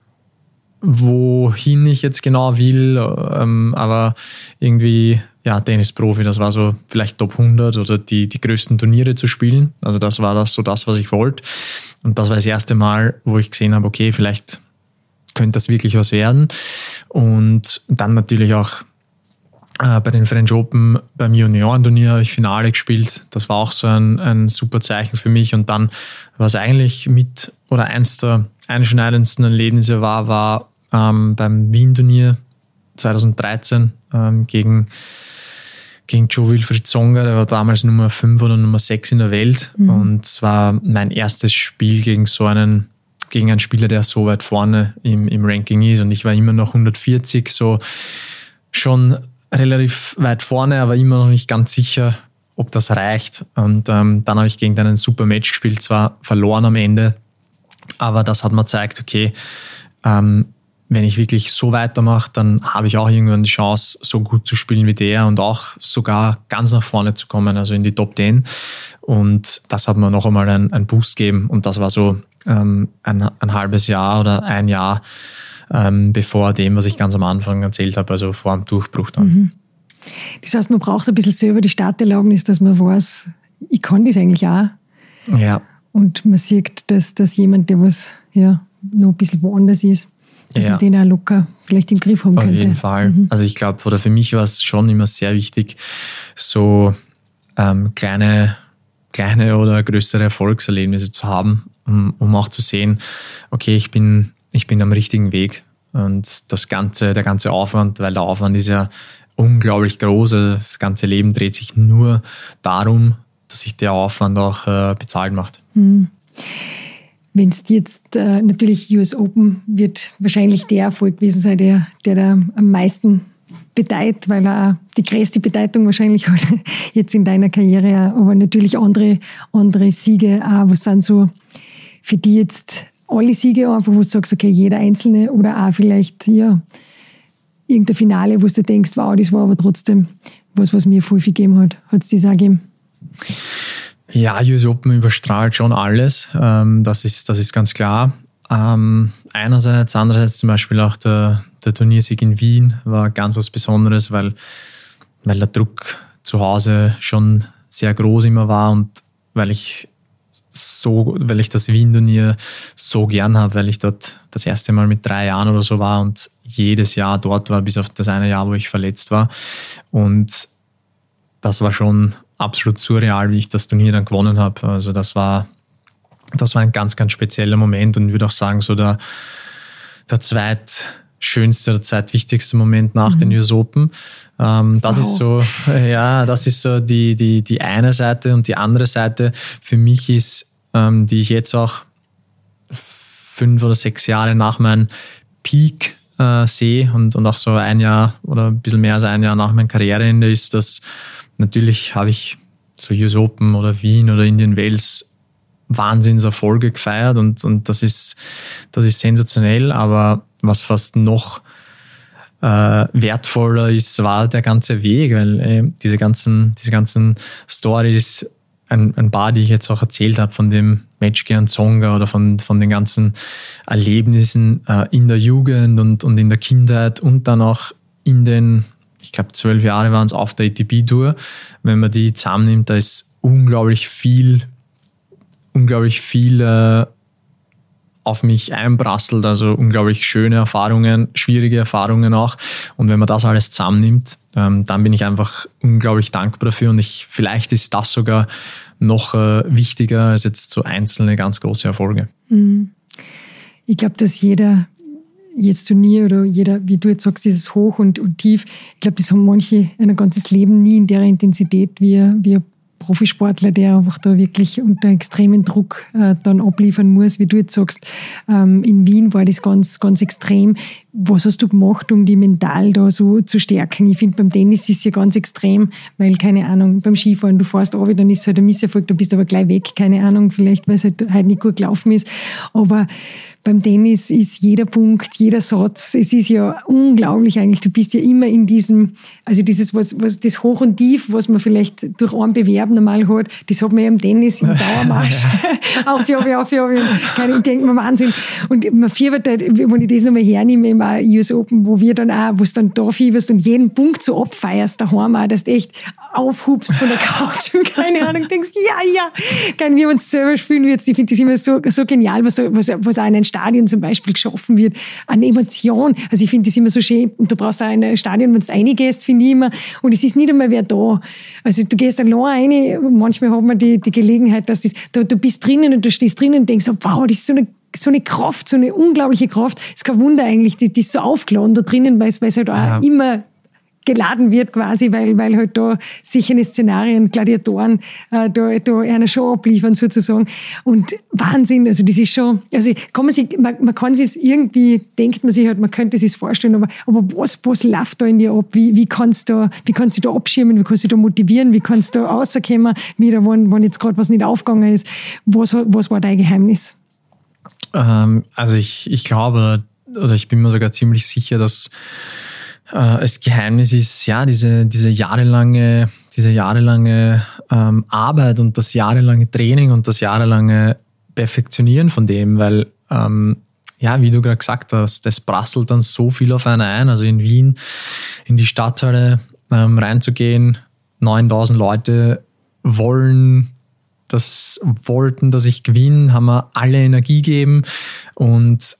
wohin ich jetzt genau will, aber irgendwie, ja, Tennisprofi, das war so vielleicht Top 100 oder die größten Turniere zu spielen, also das war das, was ich wollte und das war das erste Mal, wo ich gesehen habe, okay, vielleicht könnte das wirklich was werden. Und dann natürlich auch bei den French Open beim Juniorenturnier habe ich Finale gespielt. Das war auch so ein super Zeichen für mich. Und dann, was eigentlich eins der einschneidendsten Erlebnisse war beim Wien-Turnier 2013 gegen Joe Wilfried Tsonga. Der war damals Nummer 5 oder Nummer 6 in der Welt. Und es war mein erstes Spiel gegen einen Spieler, der so weit vorne im Ranking ist. Und ich war immer noch 140, so schon relativ weit vorne, aber immer noch nicht ganz sicher, ob das reicht. Und dann habe ich gegen einen super Match gespielt, zwar verloren am Ende, aber das hat mir gezeigt, okay, wenn ich wirklich so weitermache, dann habe ich auch irgendwann die Chance, so gut zu spielen wie der und auch sogar ganz nach vorne zu kommen, also in die Top 10. Und das hat mir noch einmal einen Boost gegeben. Und das war so ein halbes Jahr oder ein Jahr bevor dem, was ich ganz am Anfang erzählt habe, also vor dem Durchbruch dann. Das heißt, man braucht ein bisschen selber die Starterlaubnis, dass man weiß, ich kann das eigentlich auch. Ja. Und man sieht, dass jemand, der was noch ein bisschen woanders ist, dass man den auch locker vielleicht im Griff haben könnte. Auf jeden Fall. Also ich glaube, oder für mich war es schon immer sehr wichtig, so kleine oder größere Erfolgserlebnisse zu haben, um auch zu sehen, okay, ich bin am richtigen Weg. Und der ganze Aufwand, weil der Aufwand ist ja unglaublich groß, also das ganze Leben dreht sich nur darum, dass sich der Aufwand auch bezahlt macht. Wenn es jetzt natürlich US Open wird wahrscheinlich der Erfolg gewesen sein, der da am meisten bedeutet, weil er auch die größte Bedeutung wahrscheinlich hat jetzt in deiner Karriere, aber natürlich andere Siege auch. Was sind so für die jetzt alle Siege einfach, wo du sagst, okay, jeder einzelne oder auch vielleicht irgendein Finale, wo du denkst, wow, das war aber trotzdem was mir voll viel gegeben hat. Hat es das auch gegeben? Ja, US Open überstrahlt schon alles. Das ist ganz klar. Einerseits, andererseits zum Beispiel auch der Turniersieg in Wien war ganz was Besonderes, weil der Druck zu Hause schon sehr groß immer war und weil ich das Wien-Turnier so gern habe, weil ich dort das erste Mal mit 3 Jahren oder so war und jedes Jahr dort war, bis auf das eine Jahr, wo ich verletzt war. Und das war schon absolut surreal, wie ich das Turnier dann gewonnen habe. Also das war ein ganz, ganz spezieller Moment und ich würde auch sagen, so der zweitschönste oder zweitwichtigste Moment nach den US Open. Das ist so die eine Seite, und die andere Seite für mich ist, die ich jetzt auch 5 oder 6 Jahre nach meinem Peak sehe und auch so ein Jahr oder ein bisschen mehr als ein Jahr nach meinem Karriereende, ist, dass natürlich habe ich so US Open oder Wien oder Indian Wells Wahnsinnserfolge gefeiert und das ist sensationell, aber was fast noch wertvoller ist, war der ganze Weg, weil diese ganzen Stories, ein paar, die ich jetzt auch erzählt habe, von dem Match gegen Tsonga oder von den ganzen Erlebnissen in der Jugend und in der Kindheit und dann auch in den, ich glaube 12 Jahre waren es auf der ATP-Tour. Wenn man die zusammennimmt, da ist unglaublich viel auf mich einprasselt, also unglaublich schöne Erfahrungen, schwierige Erfahrungen auch. Und wenn man das alles zusammennimmt, dann bin ich einfach unglaublich dankbar dafür. Und vielleicht ist das sogar noch wichtiger als jetzt so einzelne ganz große Erfolge. Ich glaube, dass jeder jetzt Turnier oder jeder, wie du jetzt sagst, dieses Hoch und Tief, ich glaube, das haben manche ein ganzes Leben nie in der Intensität wie ein Profisportler, der einfach da wirklich unter extremen Druck dann abliefern muss, wie du jetzt sagst. In Wien war das ganz, ganz extrem. Was hast du gemacht, um die mental da so zu stärken? Ich finde, beim Tennis ist es ja ganz extrem, weil, keine Ahnung, beim Skifahren, du fährst runter, dann ist es halt ein Misserfolg, da bist du aber gleich weg, keine Ahnung, vielleicht, weil es halt nicht gut gelaufen ist. Aber beim Tennis ist jeder Punkt, jeder Satz, es ist ja unglaublich eigentlich. Du bist ja immer in diesem, also dieses, was das Hoch und Tief, was man vielleicht durch einen Bewerb normal hat, das hat man ja im Tennis im Dauermarsch. Auf. Ich denke mir, Wahnsinn. Und man fiebert halt, wenn ich das nochmal hernehme im US Open, wo es dann da fieberst und jeden Punkt so abfeierst daheim auch, dass du echt aufhubst von der Couch und keine Ahnung, denkst, ja, wie man es selber spielen wird. Ich finde das immer so genial, was auch einen Stadion zum Beispiel geschaffen wird, an Emotion. Also ich finde das immer so schön. Und du brauchst auch ein Stadion, wenn du reingehst, finde ich immer. Und es ist nicht einmal wer da. Also du gehst allein rein. Manchmal hat man die Gelegenheit, dass du bist drinnen und du stehst drinnen und denkst, so, wow, das ist so eine Kraft, so eine unglaubliche Kraft. Es ist kein Wunder eigentlich, die ist so aufgeladen da drinnen, weil es halt auch immer geladen wird quasi, weil halt da sichere Szenarien, Gladiatoren da eine Show abliefern sozusagen. Und Wahnsinn, also das ist schon, also man kann sich irgendwie, denkt man sich halt, man könnte sich vorstellen, aber was läuft da in dir ab? Wie kannst du da abschirmen, wie kannst du da motivieren, wie kannst du rauskommen, wieder, wenn jetzt gerade was nicht aufgegangen ist? Was war dein Geheimnis? Also ich glaube, oder ich bin mir sogar ziemlich sicher, dass das Geheimnis ist, ja, diese jahrelange Arbeit und das jahrelange Training und das jahrelange Perfektionieren von dem, weil, ja, wie du gerade gesagt hast, das prasselt dann so viel auf einen ein. Also in Wien, in die Stadthalle reinzugehen, 9.000 Leute wollten, dass ich gewinne, haben wir alle Energie gegeben und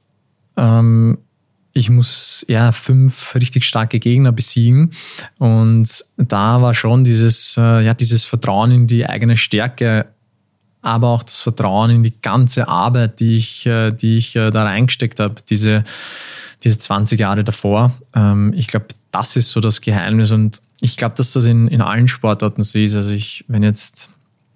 ich muss 5 richtig starke Gegner besiegen und da war schon dieses Vertrauen in die eigene Stärke, aber auch das Vertrauen in die ganze Arbeit, die ich da reingesteckt habe, diese 20 Jahre davor. Ich glaube, das ist so das Geheimnis und ich glaube, dass das in allen Sportarten so ist. Also wenn jetzt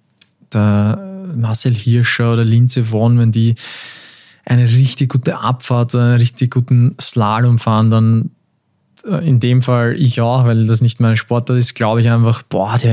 der Marcel Hirscher oder Lindsey Vonn, wenn die eine richtig gute Abfahrt, einen richtig guten Slalom fahren, dann in dem Fall ich auch, weil das nicht mein Sportart ist, glaube ich einfach,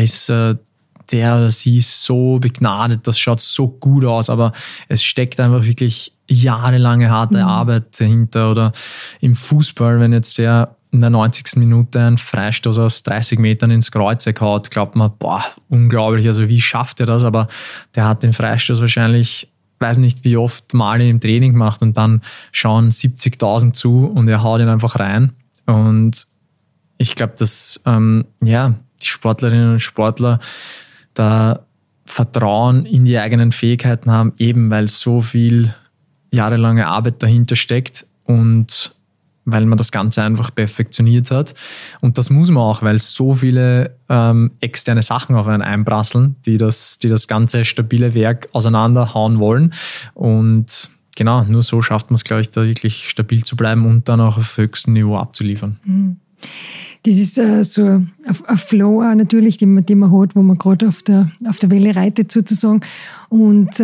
der oder sie ist so begnadet, das schaut so gut aus, aber es steckt einfach wirklich jahrelange harte Arbeit dahinter. Oder im Fußball, wenn jetzt der in der 90. Minute einen Freistoß aus 30 Metern ins Kreuzeck haut, glaubt man, unglaublich, also wie schafft er das? Aber der hat den Freistoß wahrscheinlich, weiß nicht wie oft, Male im Training gemacht und dann schauen 70.000 zu und er haut ihn einfach rein. Und ich glaube, dass die Sportlerinnen und Sportler da Vertrauen in die eigenen Fähigkeiten haben, eben weil so viel jahrelange Arbeit dahinter steckt und weil man das Ganze einfach perfektioniert hat. Und das muss man auch, weil so viele externe Sachen auf einen einprasseln, die das ganze stabile Werk auseinanderhauen wollen. Und genau, nur so schafft man es, glaube ich, da wirklich stabil zu bleiben und dann auch auf höchstem Niveau abzuliefern. Das ist so ein Flow auch natürlich, den man hat, wo man gerade auf der Welle reitet sozusagen. Und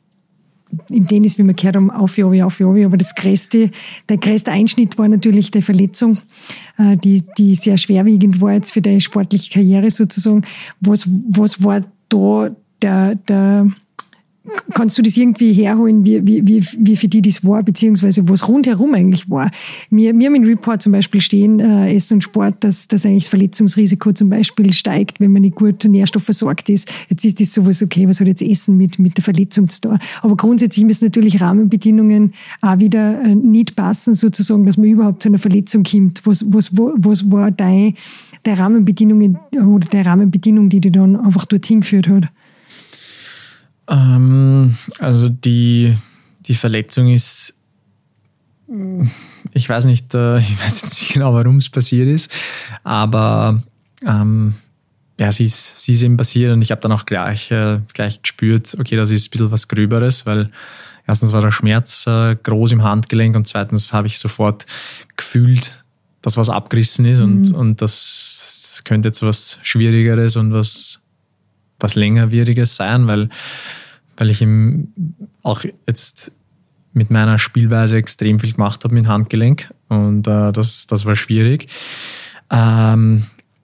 im Tennis, wie wir gehört haben, auf, aber der größte Einschnitt war natürlich die Verletzung, die sehr schwerwiegend war jetzt für deine sportliche Karriere sozusagen. Was war da der kannst du das irgendwie herholen, wie für die das war, beziehungsweise was rundherum eigentlich war? Wir haben im Report zum Beispiel stehen, Essen und Sport, dass eigentlich das Verletzungsrisiko zum Beispiel steigt, wenn man nicht gut nährstoffversorgt ist. Jetzt ist das sowas, okay, was hat jetzt Essen mit der Verletzung zu tun? Aber grundsätzlich müssen natürlich Rahmenbedingungen auch wieder nicht passen, sozusagen, dass man überhaupt zu einer Verletzung kommt. Was war deine Rahmenbedingungen oder die Rahmenbedingung, die dich dann einfach dorthin geführt hat? Also die Verletzung ist, ich weiß jetzt nicht genau, warum es passiert ist, aber sie ist eben passiert und ich habe dann auch gleich gespürt, okay, das ist ein bisschen was Gröberes, weil erstens war der Schmerz groß im Handgelenk und zweitens habe ich sofort gefühlt, dass was abgerissen ist und das könnte jetzt was Schwierigeres und was längerwieriges sein, weil ich auch jetzt mit meiner Spielweise extrem viel gemacht habe mit dem Handgelenk und das war schwierig. Aber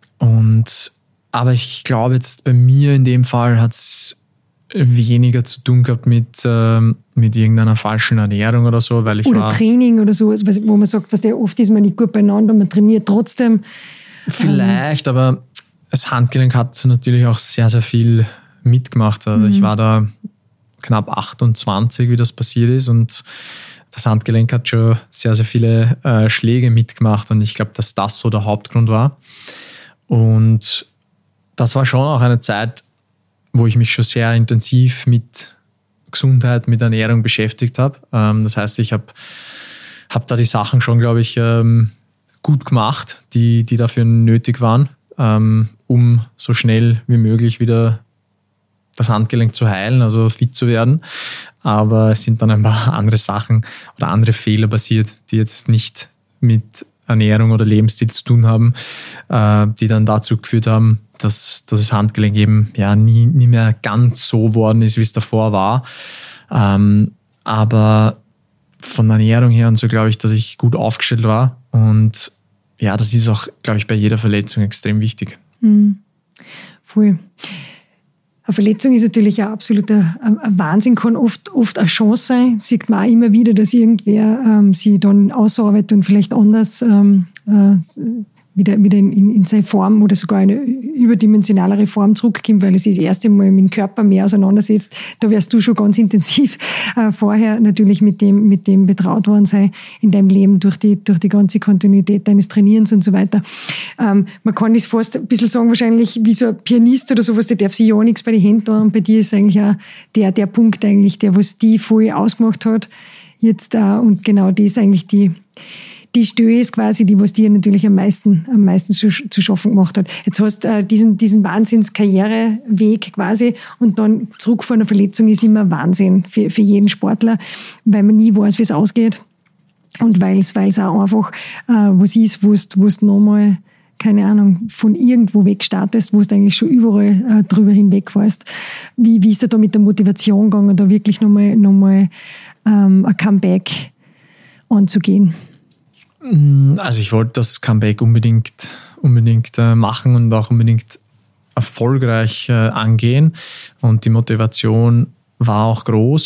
ich glaube jetzt bei mir in dem Fall hat es weniger zu tun gehabt mit irgendeiner falschen Ernährung oder so, weil oder Training oder so, wo man sagt, oft ist man nicht gut beieinander, man trainiert trotzdem. Vielleicht, aber das Handgelenk hat natürlich auch sehr, sehr viel mitgemacht. Also ich war da knapp 28, wie das passiert ist und das Handgelenk hat schon sehr, sehr viele Schläge mitgemacht und ich glaube, dass das so der Hauptgrund war. Und das war schon auch eine Zeit, wo ich mich schon sehr intensiv mit Gesundheit, mit Ernährung beschäftigt habe. Das heißt, ich habe da die Sachen schon, glaube ich, gut gemacht, die dafür nötig waren, um so schnell wie möglich wieder das Handgelenk zu heilen, also fit zu werden. Aber es sind dann ein paar andere Sachen oder andere Fehler passiert, die jetzt nicht mit Ernährung oder Lebensstil zu tun haben, die dann dazu geführt haben, dass das Handgelenk eben nie mehr ganz so worden ist, wie es davor war. Aber von der Ernährung her und so glaube ich, dass ich gut aufgestellt war. Und ja, das ist auch, glaube ich, bei jeder Verletzung extrem wichtig. Voll. Eine Verletzung ist natürlich ein absoluter Wahnsinn, kann oft eine Chance sein. Sieht man auch immer wieder, dass irgendwer sie dann ausarbeitet und vielleicht anders wieder in seine Form oder sogar eine überdimensionalere Form zurückkommt, weil es sich das erste Mal mit dem Körper mehr auseinandersetzt. Da wirst du schon ganz intensiv vorher natürlich mit dem betraut worden sein in deinem Leben durch die ganze Kontinuität deines Trainierens und so weiter. Man kann das fast ein bisschen sagen, wahrscheinlich wie so ein Pianist oder sowas, der darf sich ja nichts bei den Händen tun. Und bei dir ist eigentlich auch der Punkt eigentlich, der was die voll ausgemacht hat jetzt da. Und genau das ist eigentlich die Stelle ist quasi die, was dir natürlich am meisten zu schaffen gemacht hat. Jetzt hast du diesen Wahnsinns-Karriereweg quasi und dann zurück von einer Verletzung ist immer Wahnsinn für jeden Sportler, weil man nie weiß, wie es ausgeht und weil es auch einfach was ist, wo du nochmal, keine Ahnung, von irgendwo weg startest, wo du eigentlich schon überall drüber hinweg warst. Wie ist da mit der Motivation gegangen, da wirklich nochmal ein Comeback anzugehen? Also ich wollte das Comeback unbedingt machen und auch unbedingt erfolgreich angehen und die Motivation war auch groß.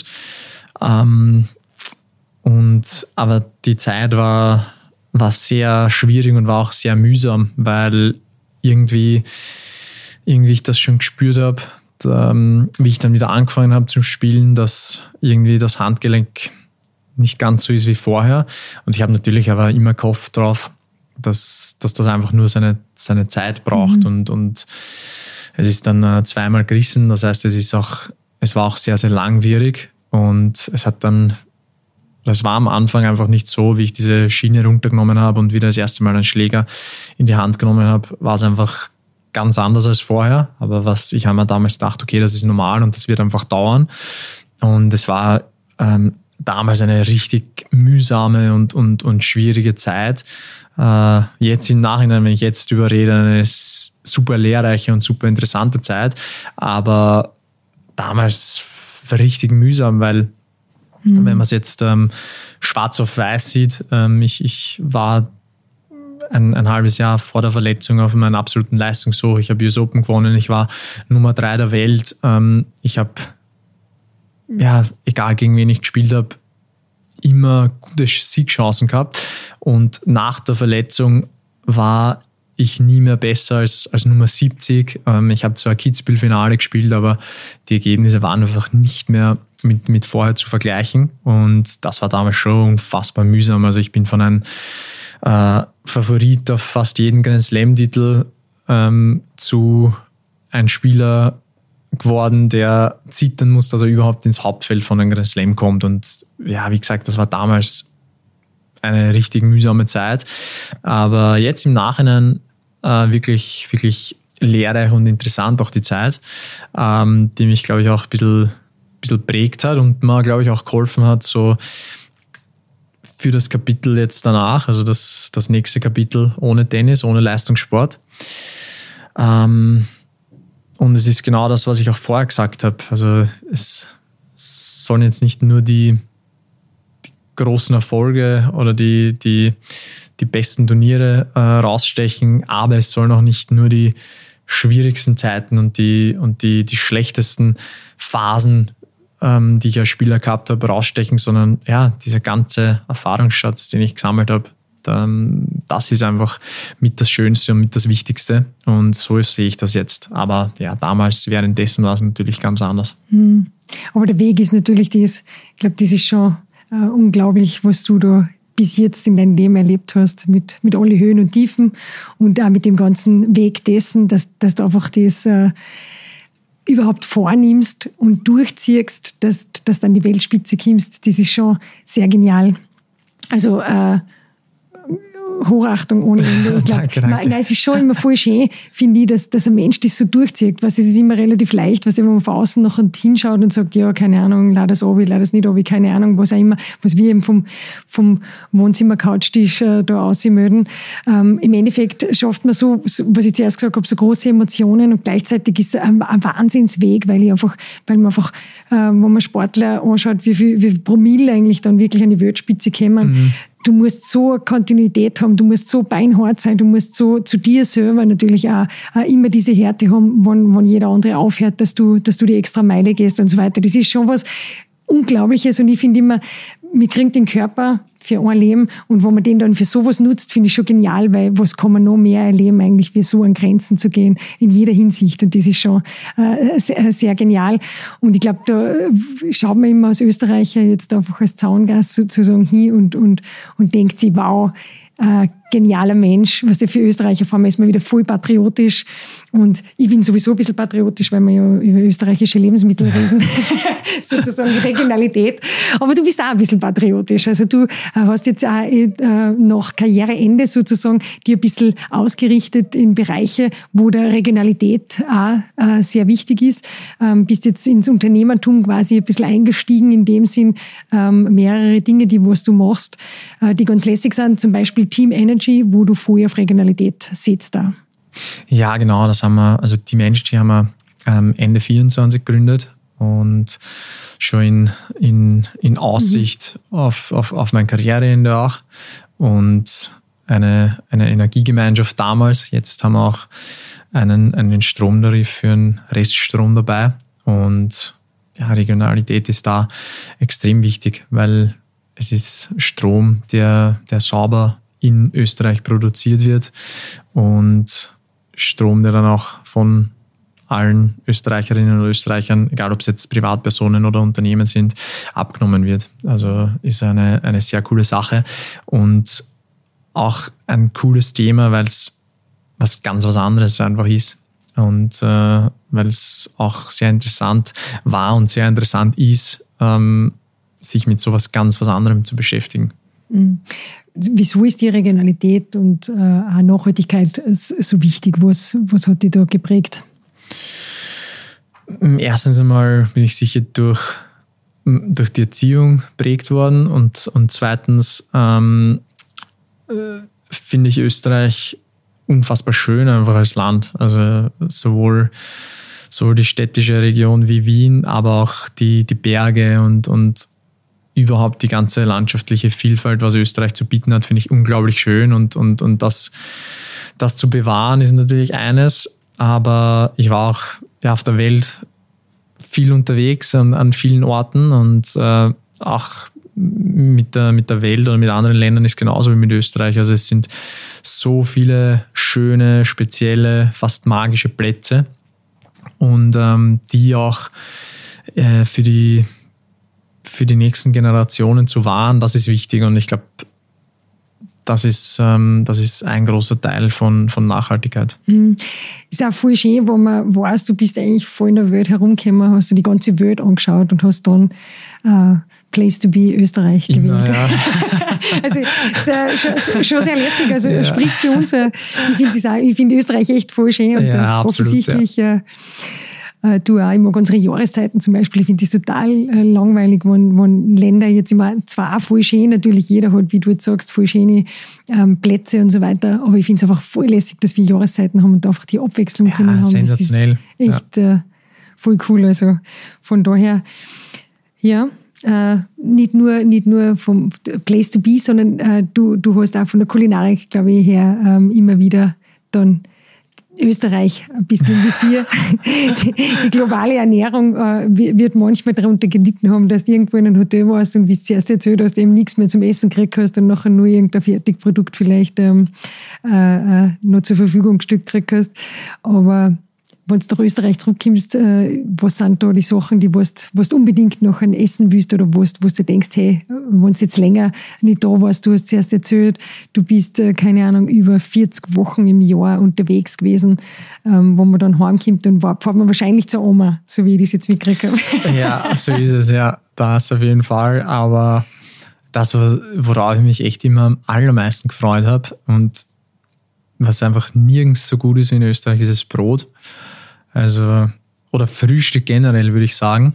Aber die Zeit war sehr schwierig und war auch sehr mühsam, weil irgendwie ich das schon gespürt habe, wie ich dann wieder angefangen habe zu spielen, dass irgendwie das Handgelenk nicht ganz so ist wie vorher. Und ich habe natürlich aber immer gehofft drauf, dass das einfach nur seine Zeit braucht. Und es ist dann zweimal gerissen. Das heißt, es war auch sehr, sehr langwierig. Und es war am Anfang einfach nicht so, wie ich diese Schiene runtergenommen habe und wieder das erste Mal einen Schläger in die Hand genommen habe, war es einfach ganz anders als vorher. Aber ich habe mir damals gedacht, okay, das ist normal und das wird einfach dauern. Und es war damals eine richtig mühsame und schwierige Zeit. Jetzt im Nachhinein, wenn ich jetzt drüber rede, eine super lehrreiche und super interessante Zeit. Aber damals war richtig mühsam, weil wenn man es jetzt schwarz auf weiß sieht, ich war ein halbes Jahr vor der Verletzung auf meinen absoluten Leistungshoch. Ich habe US Open gewonnen, ich war Nummer 3 der Welt. Ich habe egal gegen wen ich gespielt habe, immer gute Siegchancen gehabt. Und nach der Verletzung war ich nie mehr besser als Nummer 70. Ich habe zwar Kitzbühel-Finale gespielt, aber die Ergebnisse waren einfach nicht mehr mit vorher zu vergleichen. Und das war damals schon unfassbar mühsam. Also ich bin von einem Favorit auf fast jeden Grand Slam-Titel zu einem Spieler geworden, der zittern muss, dass er überhaupt ins Hauptfeld von einem Grand Slam kommt. Und ja, wie gesagt, das war damals eine richtig mühsame Zeit. Aber jetzt im Nachhinein wirklich, wirklich lehrreich und interessant auch die Zeit, die mich, glaube ich, auch ein bisschen prägt hat und mir, glaube ich, auch geholfen hat, so für das Kapitel jetzt danach, also das nächste Kapitel ohne Tennis, ohne Leistungssport. Und es ist genau das, was ich auch vorher gesagt habe. Also es sollen jetzt nicht nur die großen Erfolge oder die besten Turniere rausstechen, aber es sollen auch nicht nur die schwierigsten Zeiten und die schlechtesten Phasen, die ich als Spieler gehabt habe, rausstechen, sondern ja, dieser ganze Erfahrungsschatz, den ich gesammelt habe, das ist einfach mit das Schönste und mit das Wichtigste. Und so sehe ich das jetzt. Aber ja, damals, währenddessen war es natürlich ganz anders. Aber der Weg ist natürlich das, ich glaube, das ist schon unglaublich, was du da bis jetzt in deinem Leben erlebt hast, mit alle Höhen und Tiefen und auch mit dem ganzen Weg dessen, dass du einfach das überhaupt vornimmst und durchziehst, dass dann die Weltspitze kommst, das ist schon sehr genial. Also Hochachtung ohne Ende. Ich glaub, Danke. Nein, es ist schon immer voll schön, finde ich, dass ein Mensch das so durchzieht. Es ist immer relativ leicht, wenn man von außen noch hinschaut und sagt, ja, keine Ahnung, lade das ab, lade das nicht ab, keine Ahnung, was auch immer, was wir eben vom Wohnzimmer-Couchtisch da ausmelden. Im Endeffekt schafft man so, was ich zuerst gesagt habe, so große Emotionen und gleichzeitig ist es ein Wahnsinnsweg, weil man einfach, wenn man Sportler anschaut, wie viel Promille eigentlich dann wirklich an die Weltspitze kommen. Du musst so eine Kontinuität haben, du musst so beinhart sein, du musst so zu dir selber natürlich auch immer diese Härte haben, wenn jeder andere aufhört, dass du die extra Meile gehst und so weiter. Das ist schon was Unglaubliches und ich finde immer, wir kriegen den Körper für ein Leben und wenn man den dann für sowas nutzt, finde ich schon genial, weil was kann man noch mehr erleben eigentlich, wie so an Grenzen zu gehen, in jeder Hinsicht und das ist schon sehr, sehr genial und ich glaube, da schaut man immer als Österreicher jetzt einfach als Zaungast sozusagen hin und denkt sich, wow, genialer Mensch, was der für Österreicher, vor allem ist man wieder voll patriotisch und ich bin sowieso ein bisschen patriotisch, weil wir ja über österreichische Lebensmittel reden, sozusagen die Regionalität, aber du bist auch ein bisschen patriotisch, also du hast jetzt auch nach Karriereende sozusagen dir ein bisschen ausgerichtet in Bereiche, wo der Regionalität auch sehr wichtig ist, bist jetzt ins Unternehmertum quasi ein bisschen eingestiegen, in dem Sinn mehrere Dinge, was du machst, die ganz lässig sind, zum Beispiel Team Energy, wo du vorher auf Regionalität setzt da. Ja, genau, das haben wir, also Team Energy haben wir Ende 24 gegründet und schon in Aussicht auf mein Karriereende auch und eine Energiegemeinschaft damals. Jetzt haben wir auch einen Stromtarif für einen Reststrom dabei und ja, Regionalität ist da extrem wichtig, weil es ist Strom, der sauber in Österreich produziert wird und Strom, der dann auch von allen Österreicherinnen und Österreichern, egal ob es jetzt Privatpersonen oder Unternehmen sind, abgenommen wird. Also ist eine sehr coole Sache und auch ein cooles Thema, weil es was anderes einfach ist und weil es auch sehr interessant war und sehr interessant ist, sich mit sowas was anderem zu beschäftigen. Wieso ist die Regionalität und auch Nachhaltigkeit so wichtig? Was hat dich da geprägt? Erstens einmal bin ich sicher durch die Erziehung geprägt worden und zweitens finde ich Österreich unfassbar schön einfach als Land. Also sowohl die städtische Region wie Wien, aber auch die Berge und überhaupt die ganze landschaftliche Vielfalt, was Österreich zu bieten hat, finde ich unglaublich schön und das zu bewahren ist natürlich eines, aber ich war auch auf der Welt viel unterwegs an vielen Orten und auch mit der Welt oder mit anderen Ländern ist genauso wie mit Österreich. Also es sind so viele schöne, spezielle, fast magische Plätze und die auch für die nächsten Generationen zu wahren, das ist wichtig und ich glaube, das ist ein großer Teil von Nachhaltigkeit. Ist auch voll schön, wo man weiß, du bist eigentlich voll in der Welt herumgekommen, hast du die ganze Welt angeschaut und hast dann Place to be Österreich gewählt. Ja. Also schon sehr lässig, also spricht für uns. Ich finde Österreich echt voll schön und ja, offensichtlich du auch, ich mag unsere Jahreszeiten zum Beispiel, ich finde das total langweilig, wenn Länder jetzt immer zwar voll schön, natürlich jeder hat, wie du jetzt sagst, voll schöne Plätze und so weiter, aber ich finde es einfach voll lässig, dass wir Jahreszeiten haben und einfach die Abwechslung drinnen haben. Sensationell. Das ist echt voll cool, also von daher, ja, nicht nur vom Place to be, sondern du hast auch von der Kulinarik, glaube ich, her immer wieder dann Österreich ein bisschen im Visier. Die globale Ernährung wird manchmal darunter gelitten haben, dass du irgendwo in einem Hotel warst und wie du zuerst erzählt hast, eben nichts mehr zum Essen gekriegt hast und nachher nur irgendein Fertigprodukt vielleicht noch zur Verfügung gestellt gekriegt hast. Aber wenn du nach Österreich zurückkommst, was sind da die Sachen, die was du unbedingt noch essen willst oder wo du denkst, hey, wenn du jetzt länger nicht da warst, du hast zuerst erzählt, du bist, keine Ahnung, über 40 Wochen im Jahr unterwegs gewesen, wo man dann heimkommt und fährt man wahrscheinlich zur Oma, so wie ich das jetzt mitgekriegt habe. Ja, so ist es, ja. Das auf jeden Fall, aber das, worauf ich mich echt immer am allermeisten gefreut habe und was einfach nirgends so gut ist wie in Österreich, ist das Brot. Also, oder Frühstück generell, würde ich sagen.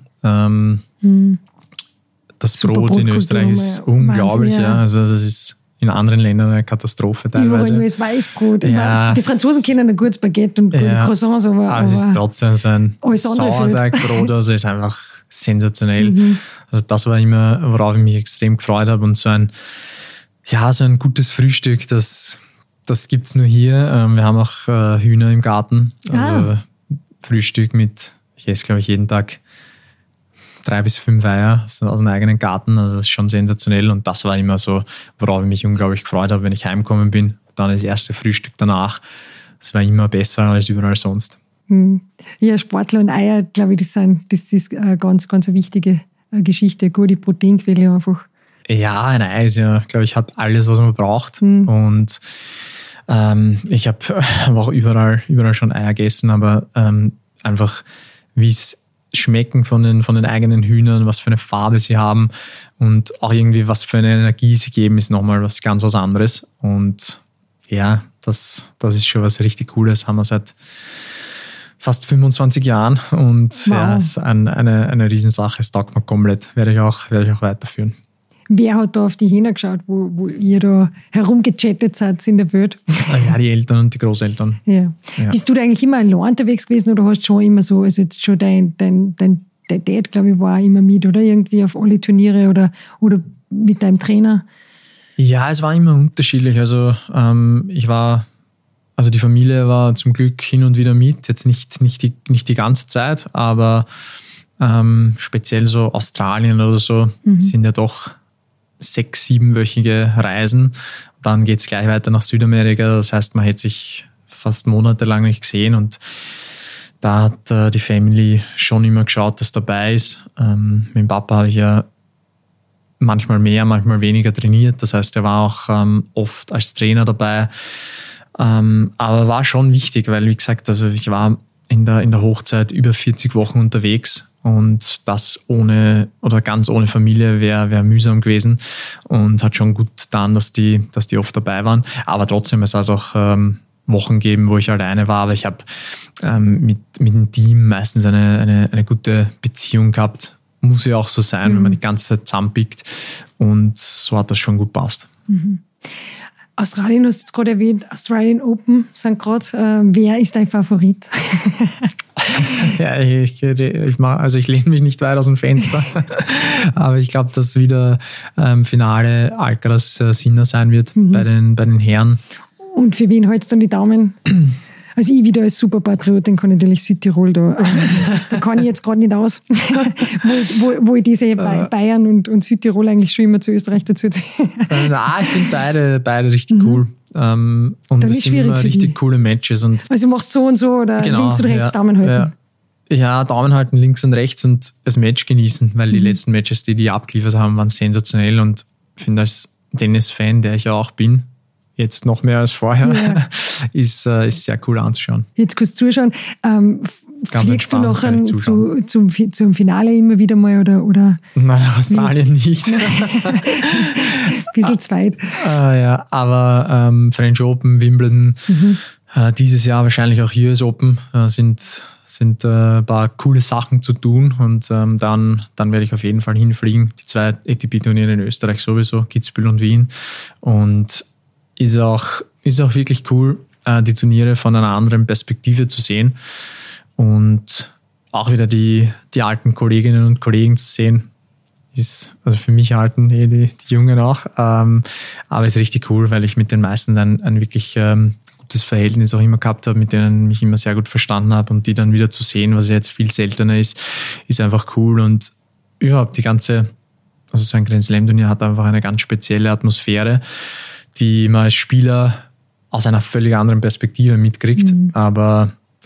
Das Super Brot in Österreich ist unglaublich. Wahnsinn, ja. Also das ist in anderen Ländern eine Katastrophe teilweise. Überall nur das Weißbrot. Ja. Die Franzosen kennen ein gutes Baguette und gute Croissants, aber es ist trotzdem so ein Sauerteigbrot, also ist einfach sensationell. Also das war immer, worauf ich mich extrem gefreut habe und so ein gutes Frühstück, das gibt es nur hier. Wir haben auch Hühner im Garten. Also Frühstück mit, ich esse glaube ich jeden Tag 3 bis 5 Eier aus dem eigenen Garten. Also das ist schon sensationell und das war immer so, worauf ich mich unglaublich gefreut habe, wenn ich heimgekommen bin. Dann das erste Frühstück danach. Das war immer besser als überall sonst. Ja, Sportler und Eier, glaube ich, das ist eine ganz, ganz eine wichtige Geschichte. Eine gute Proteinquelle einfach. Ja, ein Ei ist ja, glaube ich, hat alles, was man braucht. Und ich habe auch überall schon Eier gegessen, aber einfach, wie es schmecken von den eigenen Hühnern, was für eine Farbe sie haben und auch irgendwie, was für eine Energie sie geben, ist nochmal was anderes. Und ja, das ist schon was richtig Cooles. Haben wir seit fast 25 Jahren und wow. Ja, ist eine Riesensache. Es taugt mir komplett. Werde ich auch weiterführen. Wer hat da auf die Hähner geschaut, wo ihr da herumgechattet seid in der Welt? Ja, die Eltern und die Großeltern. Ja. Bist du da eigentlich immer allein unterwegs gewesen oder hast schon immer so, also jetzt schon dein Dad, glaube ich, war auch immer mit, oder? Irgendwie auf alle Turniere oder mit deinem Trainer? Ja, es war immer unterschiedlich. Also die Familie war zum Glück hin und wieder mit, jetzt nicht die ganze Zeit, aber speziell so Australien oder so sind ja doch 6-7-wöchige Reisen. Dann geht es gleich weiter nach Südamerika. Das heißt, man hätte sich fast monatelang nicht gesehen und da hat die Family schon immer geschaut, dass dabei ist. Mit dem Papa habe ich ja manchmal mehr, manchmal weniger trainiert. Das heißt, er war auch oft als Trainer dabei. Aber war schon wichtig, weil, wie gesagt, also ich war in der Hochzeit über 40 Wochen unterwegs und das ganz ohne Familie wäre mühsam gewesen und hat schon gut getan, dass die oft dabei waren. Aber trotzdem, es hat auch Wochen gegeben, wo ich alleine war, aber ich habe mit dem Team meistens eine gute Beziehung gehabt. Muss ja auch so sein, wenn man die ganze Zeit zusammenpickt und so hat das schon gut passt. Australien, hast du jetzt gerade erwähnt, Australian Open sind gerade. Wer ist dein Favorit? Ja, ich lehne mich nicht weit aus dem Fenster, aber ich glaube, dass wieder Finale Alcaraz-Sinner sein wird bei den Herren. Und für wen hältst du dann die Daumen? Also ich wieder als Superpatriotin kann natürlich Südtirol da kann ich jetzt gerade nicht aus, wo ich diese Bayern und Südtirol eigentlich schon immer zu Österreich dazu ziehe. Nein, ich finde beide richtig cool. Und das sind immer richtig coole Matches. Und also machst du so und so oder links und rechts Daumen halten? Ja, Daumen halten links und rechts und das Match genießen, weil die letzten Matches, die abgeliefert haben, waren sensationell und ich finde als Tennis-Fan, der ich ja auch bin, jetzt noch mehr als vorher, ist sehr cool anzuschauen. Jetzt kannst du zuschauen. Fliegst du nachher zum Finale immer wieder mal oder? Nein, nach Australien nicht. Bisschen zweit. Ja, aber French Open, Wimbledon, dieses Jahr wahrscheinlich auch US Open sind ein paar coole Sachen zu tun und dann werde ich auf jeden Fall hinfliegen. Die 2 ATP-Turniere in Österreich sowieso, Kitzbühel und Wien. Und ist auch wirklich cool, die Turniere von einer anderen Perspektive zu sehen und auch wieder die alten Kolleginnen und Kollegen zu sehen. Ist also für mich alten, die Jungen auch, aber ist richtig cool, weil ich mit den meisten ein wirklich gutes Verhältnis auch immer gehabt habe, mit denen ich immer sehr gut verstanden habe und die dann wieder zu sehen, was jetzt viel seltener ist einfach cool und überhaupt so ein Grand Slam Turnier hat einfach eine ganz spezielle Atmosphäre, die man als Spieler aus einer völlig anderen Perspektive mitkriegt, aber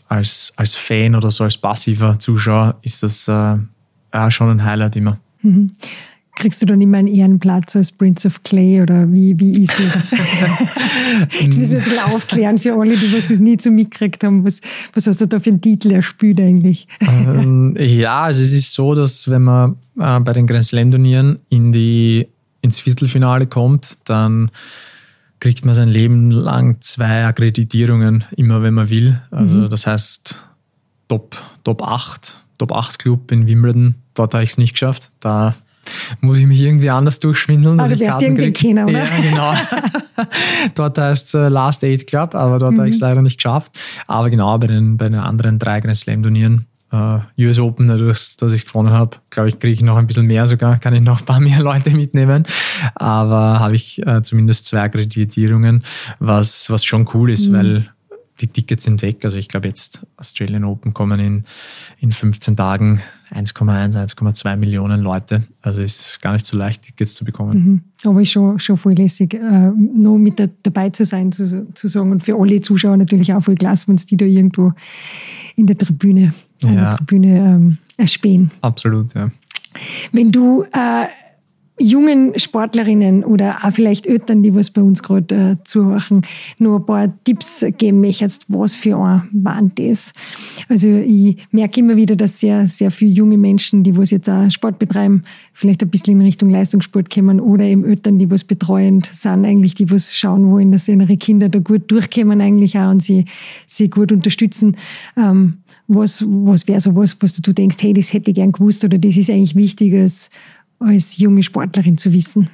als Fan oder so als passiver Zuschauer ist das schon ein Highlight immer. Mhm. Kriegst du dann immer einen Ehrenplatz als Prince of Clay oder wie ist das? Das müssen wir ein bisschen aufklären für alle, die das nie so mitgekriegt haben. Was hast du da für einen Titel erspielt eigentlich? Ja, also es ist so, dass wenn man bei den Grand Slam Turnieren ins Viertelfinale kommt, dann kriegt man sein Leben lang 2 Akkreditierungen, immer wenn man will. Also das heißt Top 8 Club in Wimbledon, dort habe ich es nicht geschafft. Da muss ich mich irgendwie anders durchschwindeln. Also du wärst irgendwie keiner, oder? Ja, genau. Dort heißt es Last 8 Club, aber dort habe ich es leider nicht geschafft. Aber genau, bei den anderen 3 Grand Slam Turnieren, US Open, dadurch, dass ich gewonnen habe, glaube ich, kriege ich noch ein bisschen mehr sogar, kann ich noch ein paar mehr Leute mitnehmen. Aber habe ich zumindest 2 Akkreditierungen, was schon cool ist, weil die Tickets sind weg. Also ich glaube jetzt Australian Open kommen in 15 Tagen 1,2 Millionen Leute. Also ist gar nicht so leicht, Tickets zu bekommen. Aber ist schon voll lässig, noch mit dabei zu sein, zu sagen. Und für alle Zuschauer natürlich auch voll klasse, wenn es die da irgendwo in der Tribüne erspähen. Absolut, ja. Wenn du jungen Sportlerinnen oder auch vielleicht Eltern, die was bei uns gerade zuhören, noch ein paar Tipps geben möchtest, was für ein waren das? Also ich merke immer wieder, dass sehr, sehr viele junge Menschen, die was jetzt auch Sport betreiben, vielleicht ein bisschen in Richtung Leistungssport kommen oder eben Eltern, die was betreuend sind, eigentlich die was schauen wollen, dass ihre Kinder da gut durchkommen eigentlich auch und sie gut unterstützen. Was wäre so was du denkst, hey, das hätte ich gern gewusst oder das ist eigentlich wichtig als junge Sportlerin zu wissen?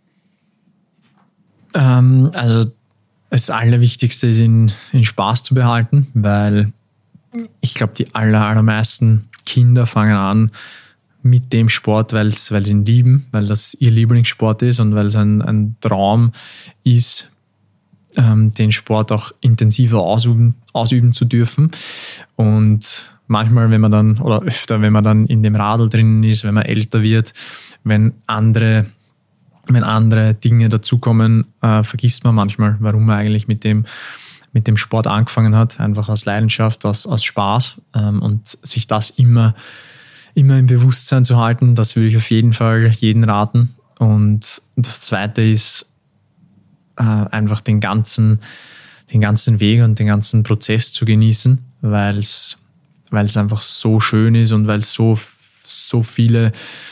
Also das Allerwichtigste ist, in Spaß zu behalten, weil ich glaube, die allermeisten Kinder fangen an mit dem Sport, weil sie ihn lieben, weil das ihr Lieblingssport ist und weil es ein Traum ist, den Sport auch intensiver ausüben zu dürfen. Und manchmal, wenn man dann in dem Radl drinnen ist, wenn man älter wird, wenn andere Dinge dazukommen, vergisst man manchmal, warum man eigentlich mit dem Sport angefangen hat, einfach aus Leidenschaft, aus Spaß, und sich das immer im Bewusstsein zu halten, das würde ich auf jeden Fall jedem raten. Und das Zweite ist einfach den ganzen Weg und den ganzen Prozess zu genießen, weil es einfach so schön ist und weil es so viele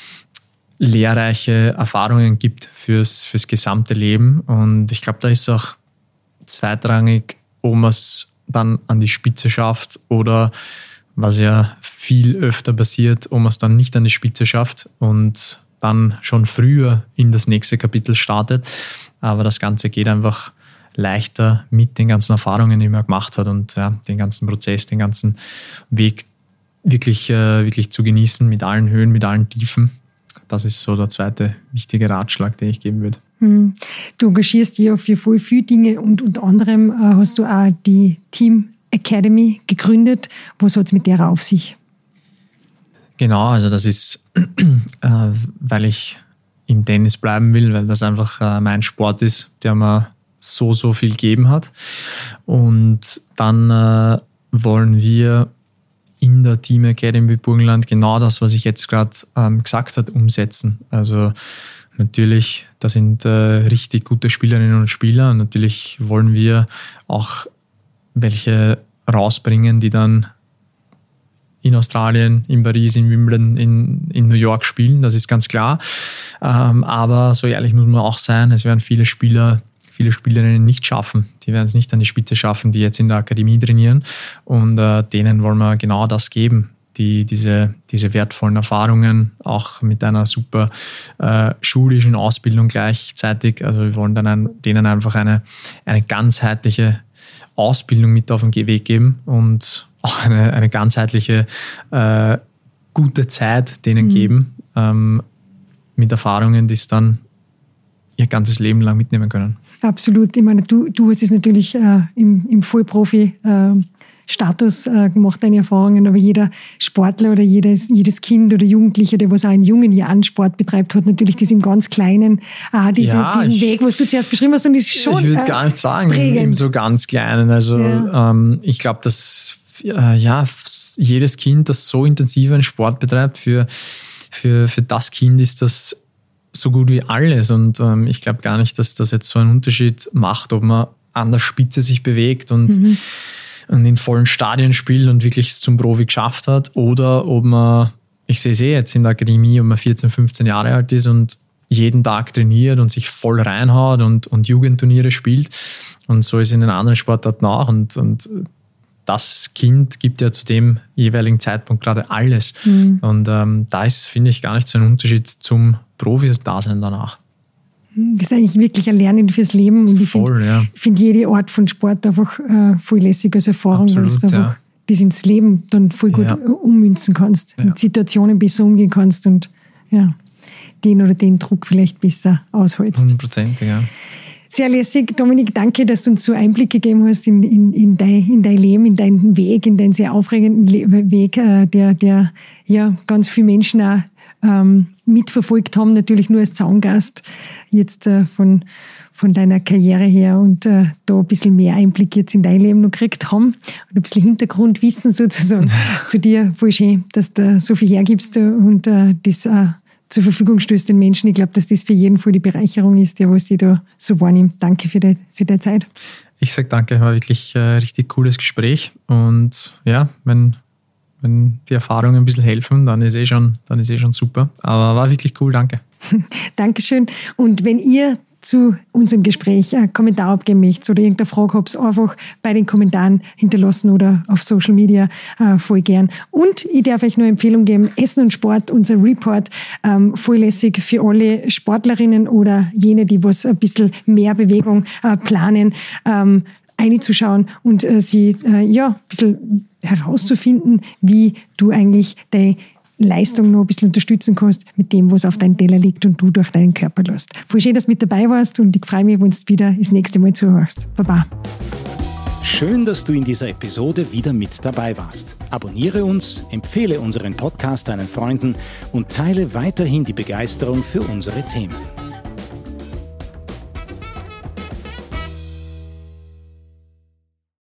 lehrreiche Erfahrungen gibt fürs gesamte Leben. Und ich glaube, da ist auch zweitrangig, ob man es dann an die Spitze schafft oder, was ja viel öfter passiert, ob man es dann nicht an die Spitze schafft und dann schon früher in das nächste Kapitel startet. Aber das Ganze geht einfach leichter mit den ganzen Erfahrungen, die man gemacht hat und ja, den ganzen Prozess, den ganzen Weg wirklich zu genießen, mit allen Höhen, mit allen Tiefen. Das ist so der zweite wichtige Ratschlag, den ich geben würde. Du engagierst dich ja für voll viele Dinge und unter anderem hast du auch die Team Academy gegründet. Was hat es mit der auf sich? Genau, also das ist, weil ich im Tennis bleiben will, weil das einfach mein Sport ist, der mir so viel gegeben hat. Und dann wollen wir in der Team Academy Burgenland genau das, was ich jetzt gerade gesagt habe, umsetzen. Also natürlich, da sind richtig gute Spielerinnen und Spieler. Und natürlich wollen wir auch welche rausbringen, die dann in Australien, in Paris, in Wimbledon, in New York spielen. Das ist ganz klar. Aber so ehrlich muss man auch sein, es werden viele Spielerinnen nicht schaffen. Die werden es nicht an die Spitze schaffen, die jetzt in der Akademie trainieren. Und denen wollen wir genau das geben, diese wertvollen Erfahrungen, auch mit einer super schulischen Ausbildung gleichzeitig. Also wir wollen dann denen einfach eine ganzheitliche Ausbildung mit auf den Weg geben und auch eine ganzheitliche gute Zeit denen geben, mit Erfahrungen, die es dann ihr ganzes Leben lang mitnehmen können. Absolut. Ich meine, du hast es natürlich im Vollprofi-Status gemacht, deine Erfahrungen, aber jeder Sportler oder jedes Kind oder Jugendliche, der was auch in jungen Jahren Sport betreibt, hat natürlich das im ganz Kleinen, diesen Weg, was du zuerst beschrieben hast, und ist schon ich würde gar nicht sagen, prägend. im so ganz Kleinen. Also ich glaube, dass jedes Kind, das so intensiv einen Sport betreibt, für das Kind ist das so gut wie alles. Und ich glaube gar nicht, dass das jetzt so einen Unterschied macht, ob man an der Spitze sich bewegt und in vollen Stadien spielt und wirklich es zum Profi geschafft hat, oder ob man, ich sehe es jetzt in der Akademie, ob man 14, 15 Jahre alt ist und jeden Tag trainiert und sich voll reinhaut und Jugendturniere spielt. Und so ist es in den anderen Sportarten auch. Und das Kind gibt ja zu dem jeweiligen Zeitpunkt gerade alles. Und da ist, finde ich, gar nicht so ein Unterschied zum Profis-Dasein danach. Das ist eigentlich wirklich ein Lernen fürs Leben. Und ich finde jede Art von Sport einfach voll lässig als Erfahrung, weil du einfach das ins Leben dann voll gut ummünzen kannst, mit Situationen besser umgehen kannst und den oder den Druck vielleicht besser aushältst. 100%, ja. Sehr lässig. Dominik, danke, dass du uns so Einblick gegeben hast in dein Leben, in deinen Weg, in deinen sehr aufregenden Weg, der ganz viele Menschen auch mitverfolgt haben, natürlich nur als Zaungast jetzt von deiner Karriere her und da ein bisschen mehr Einblick jetzt in dein Leben noch gekriegt haben und ein bisschen Hintergrundwissen sozusagen zu dir. Voll schön, dass du so viel hergibst und das zur Verfügung stößt den Menschen. Ich glaube, dass das für jeden voll die Bereicherung ist, der was die da so wahrnimmt. Danke für deine Zeit. Ich sage danke, war wirklich ein richtig cooles Gespräch und ja, wenn die Erfahrungen ein bisschen helfen, dann ist schon super. Aber war wirklich cool, danke. Dankeschön. Und wenn ihr zu unserem Gespräch einen Kommentar abgeben möchtet oder irgendeine Frage habt, einfach bei den Kommentaren hinterlassen oder auf Social Media voll gern. Und ich darf euch nur Empfehlung geben, Essen und Sport, unser Report, voll lässig für alle Sportlerinnen oder jene, die was ein bisschen mehr Bewegung planen, reinzuschauen und sie ein bisschen herauszufinden, wie du eigentlich deine Leistung noch ein bisschen unterstützen kannst mit dem, was auf deinem Teller liegt und du durch deinen Körper lässt. Voll schön, dass du mit dabei warst und ich freue mich, wenn du wieder das nächste Mal zuhörst. Baba. Schön, dass du in dieser Episode wieder mit dabei warst. Abonniere uns, empfehle unseren Podcast deinen Freunden und teile weiterhin die Begeisterung für unsere Themen.